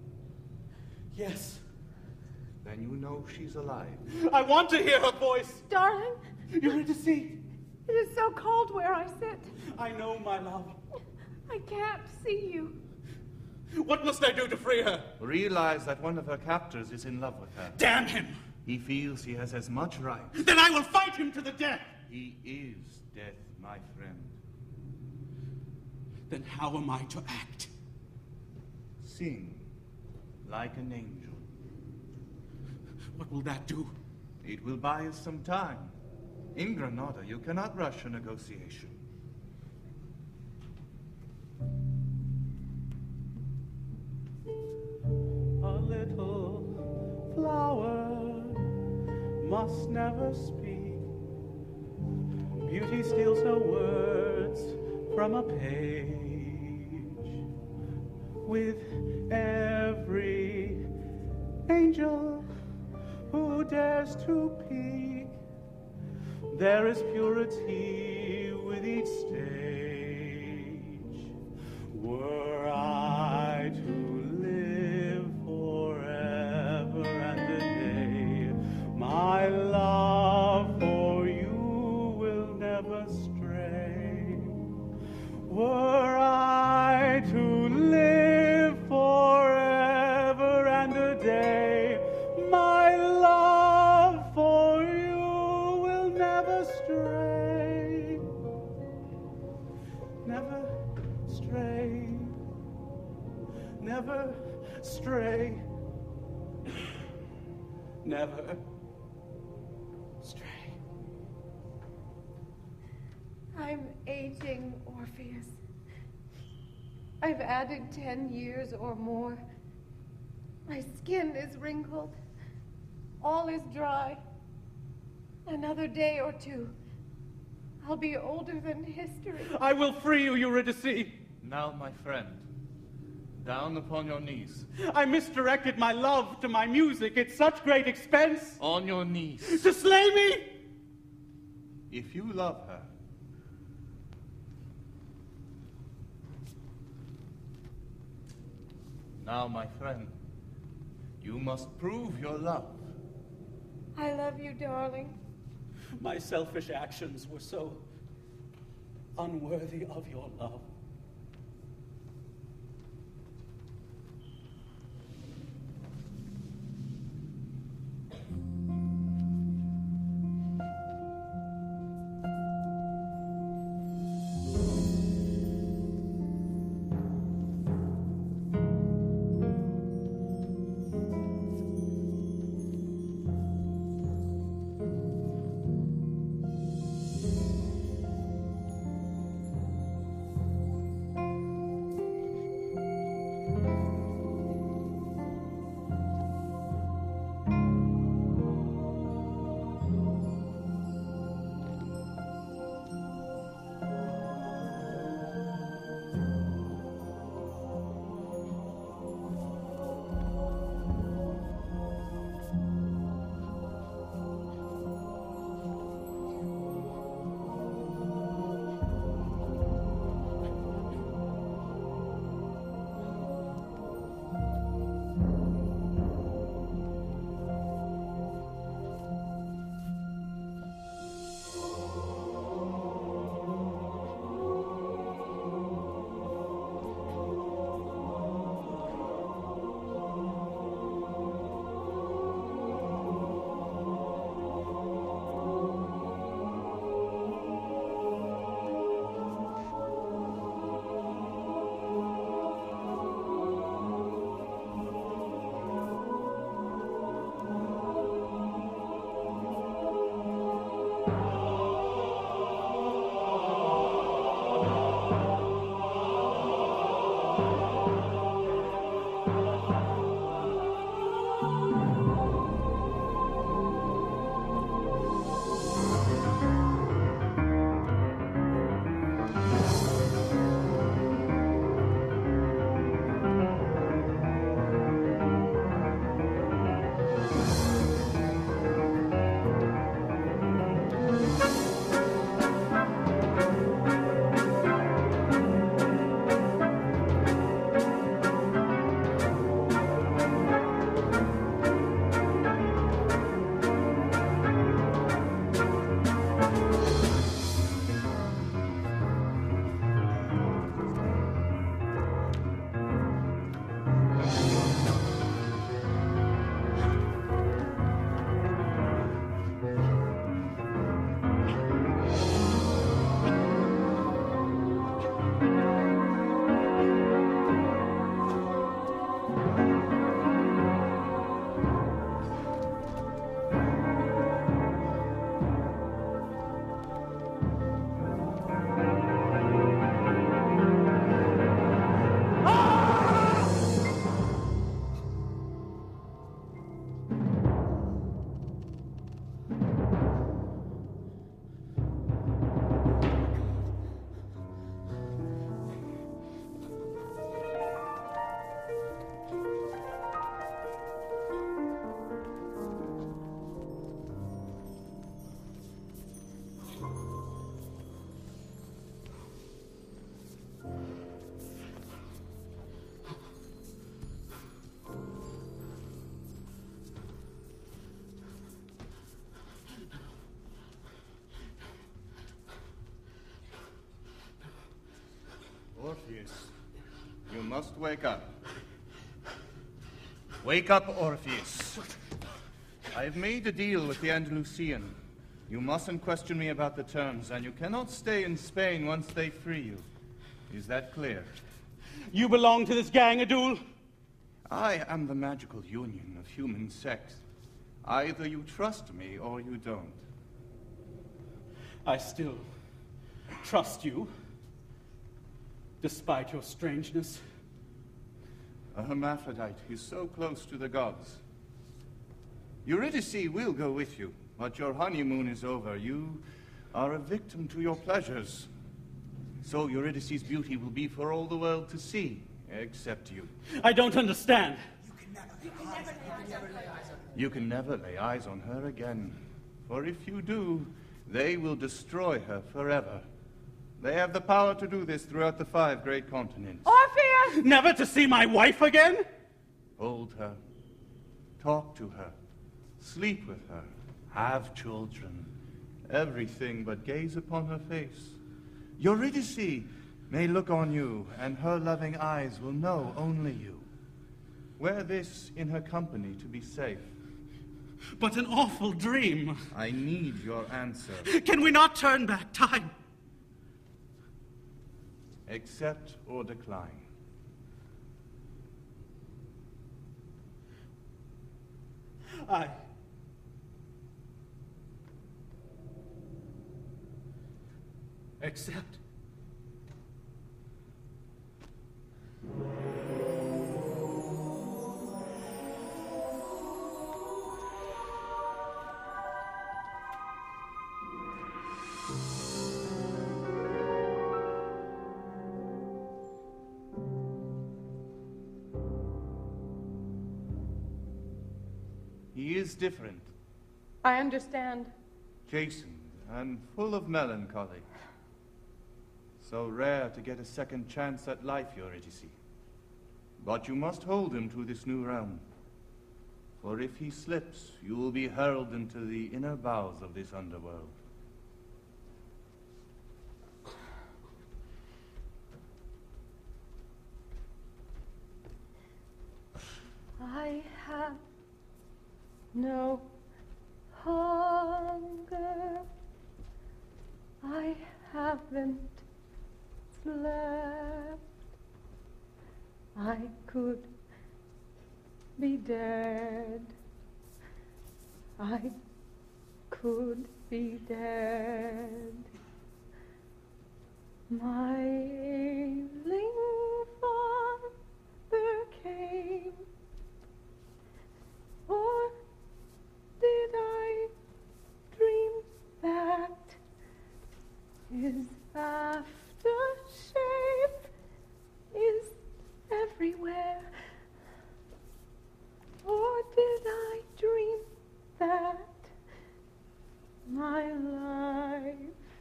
Yes. Then you know she's alive. I want to hear her voice! Darling, Eurydice! it is so cold where I sit. I know, my love. I can't see you. What must I do to free her? Realize that one of her captors is in love with her. Damn him! He feels he has as much right. Then I will fight him to the death! He is death, my friend. Then how am I to act? Sing like an angel. What will that do? It will buy us some time. In Granada, you cannot rush a negotiation. must never speak. Beauty steals her words from a page. With every angel who dares to peek, there is purity with each stage. Were I to live forever and a day, my love for you will never stray. Were I to live forever and a day, my love for you will never stray. Never stray. Never stray. Never stray. I'm aging, Orpheus. I've added ten years or more. My skin is wrinkled. All is dry. Another day or two, I'll be older than history. I will free you, Eurydice. Now, my friend, down upon your knees. I misdirected my love to my music at such great expense. On your knees. To slay me? If you love her, now, my friend, you must prove your love. I love you, darling. My selfish actions were so unworthy of your love. Orpheus, you must wake up. Wake up, Orpheus. I have made a deal with the Andalusian. You mustn't question me about the terms, and you cannot stay in Spain once they free you. Is that clear? You belong to this gang, Adul? I am the magical union of human sex. Either you trust me or you don't. I still trust you, despite your strangeness. A hermaphrodite is so close to the gods. Eurydice will go with you, but your honeymoon is over. You are a victim to your pleasures. So Eurydice's beauty will be for all the world to see, except you. I don't understand. You can never lay eyes on her again. For if you do, they will destroy her forever. They have the power to do this throughout the five great continents. Orpheus! Never to see my wife again? Hold her. Talk to her. Sleep with her. Have children. Everything but gaze upon her face. Eurydice may look on you, and her loving eyes will know only you. Wear this in her company to be safe. But an awful dream. I need your answer. Can we not turn back time? Accept or decline. I... accept. He is different. I understand. Chastened and full of melancholy. So rare to get a second chance at life, Eurydice. But you must hold him to this new realm. For if he slips, you will be hurled into the inner bowels of this underworld. I have no hunger. I haven't slept. I could be dead. I could be dead. My ailing father came. Or did I dream that his aftershave is everywhere? Or did I dream that my life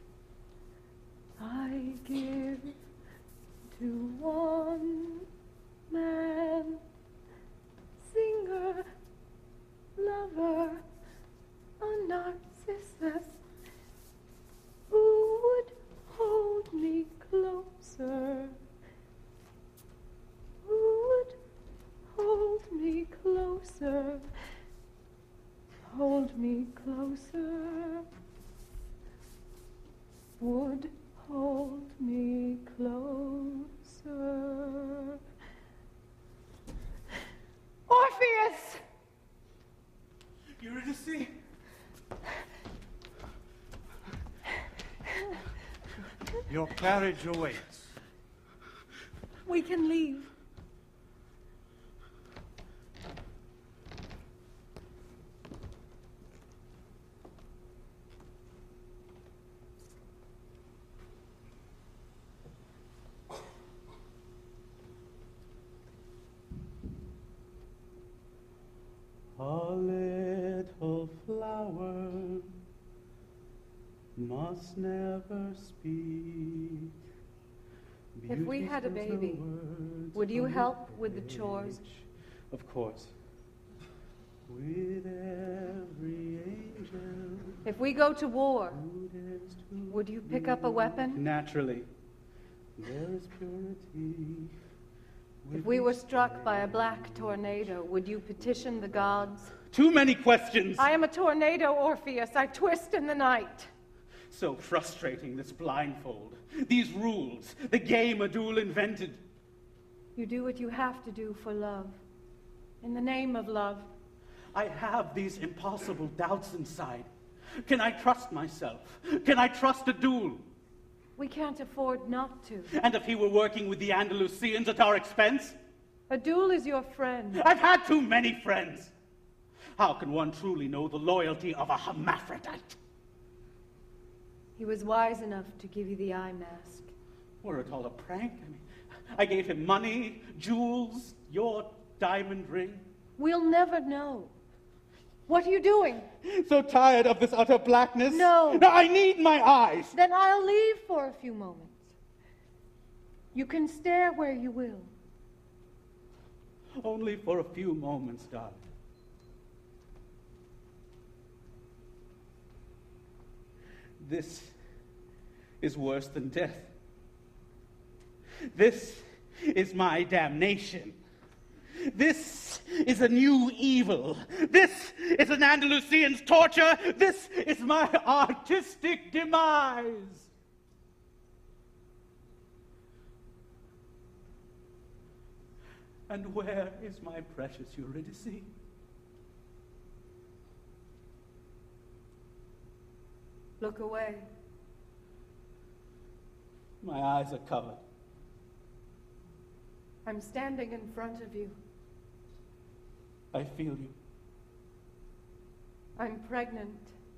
I give to one man, singer, lover, a Narcissus, who would hold me closer, who would hold me closer, hold me closer, would hold me closer. Orpheus! Eurydice? Your carriage awaits. We can leave. A little flower must never speak. If we had a baby, would you help with the chores? Of course. With every angel. If we go to war, would you pick up a weapon? Naturally. There is purity. If we were struck by a black tornado, would you petition the gods? Too many questions. I am a tornado, Orpheus. I twist in the night. So frustrating, this blindfold. These rules, the game Adul invented. You do what you have to do for love. In the name of love. I have these impossible doubts inside. Can I trust myself? Can I trust Adul? We can't afford not to. And if he were working with the Andalusians at our expense? Adul is your friend. I've had too many friends. How can one truly know the loyalty of a hermaphrodite? He was wise enough to give you the eye mask. Were it all a prank? I mean, I gave him money, jewels, your diamond ring. We'll never know. What are you doing? So tired of this utter blackness. No. No, I need my eyes. Then I'll leave for a few moments. You can stare where you will. Only for a few moments, darling. This is worse than death. This is my damnation. This is a new evil. This is an Andalusian's torture. This is my artistic demise. And where is my precious Eurydice? Look away. My eyes are covered. I'm standing in front of you. I feel you. I'm pregnant.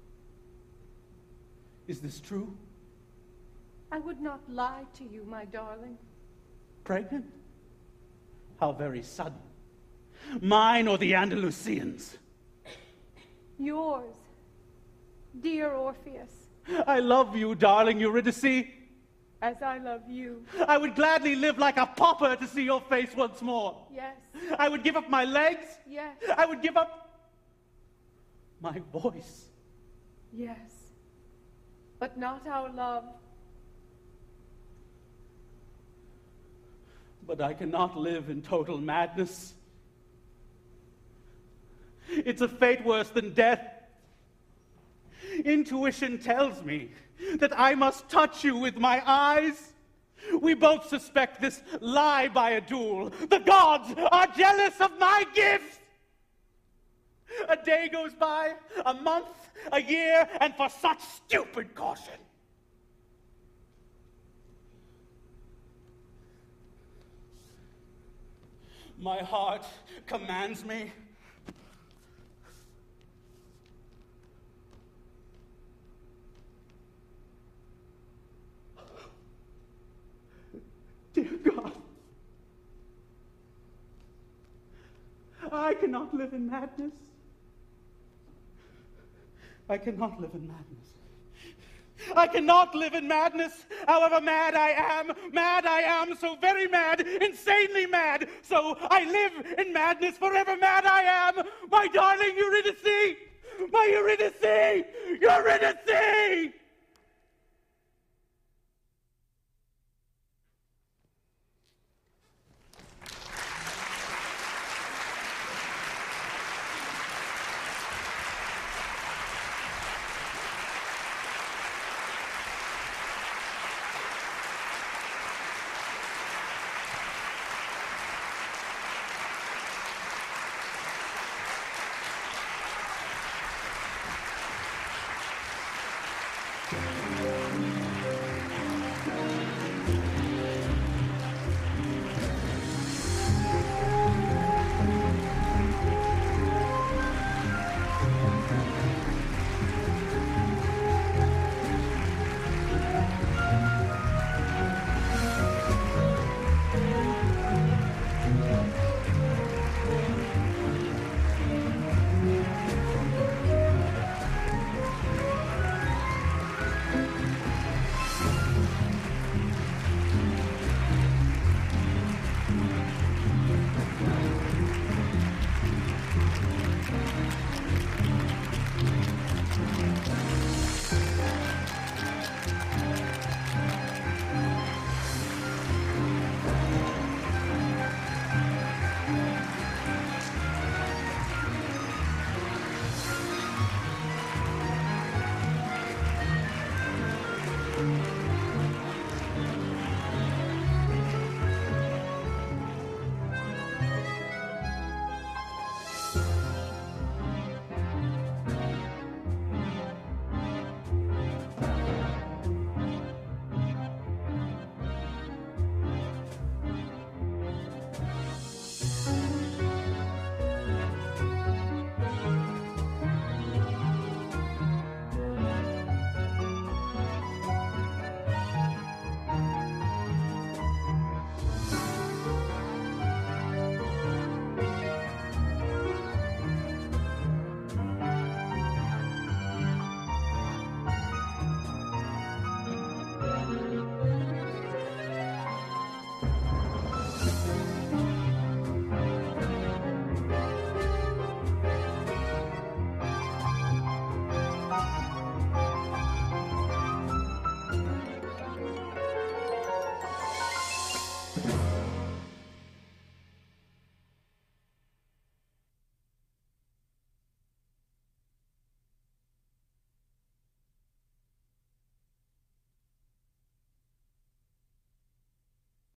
Is this true? I would not lie to you, my darling. Pregnant? How very sudden. Mine or the Andalusians? Yours, dear Orpheus. I love you, darling Eurydice. As I love you. I would gladly live like a pauper to see your face once more. Yes. I would give up my legs. Yes. I would give up my voice. Yes. But not our love. But I cannot live in total madness. It's a fate worse than death. Intuition tells me that I must touch you with my eyes. We both suspect this lie by Adul. The gods are jealous of my gifts. A day goes by, a month, a year, and for such stupid caution. My heart commands me. Dear God, I cannot live in madness. I cannot live in madness. I cannot live in madness, however mad I am. Mad I am, so very mad, insanely mad. So I live in madness, forever mad I am. My darling Eurydice! My Eurydice! Eurydice!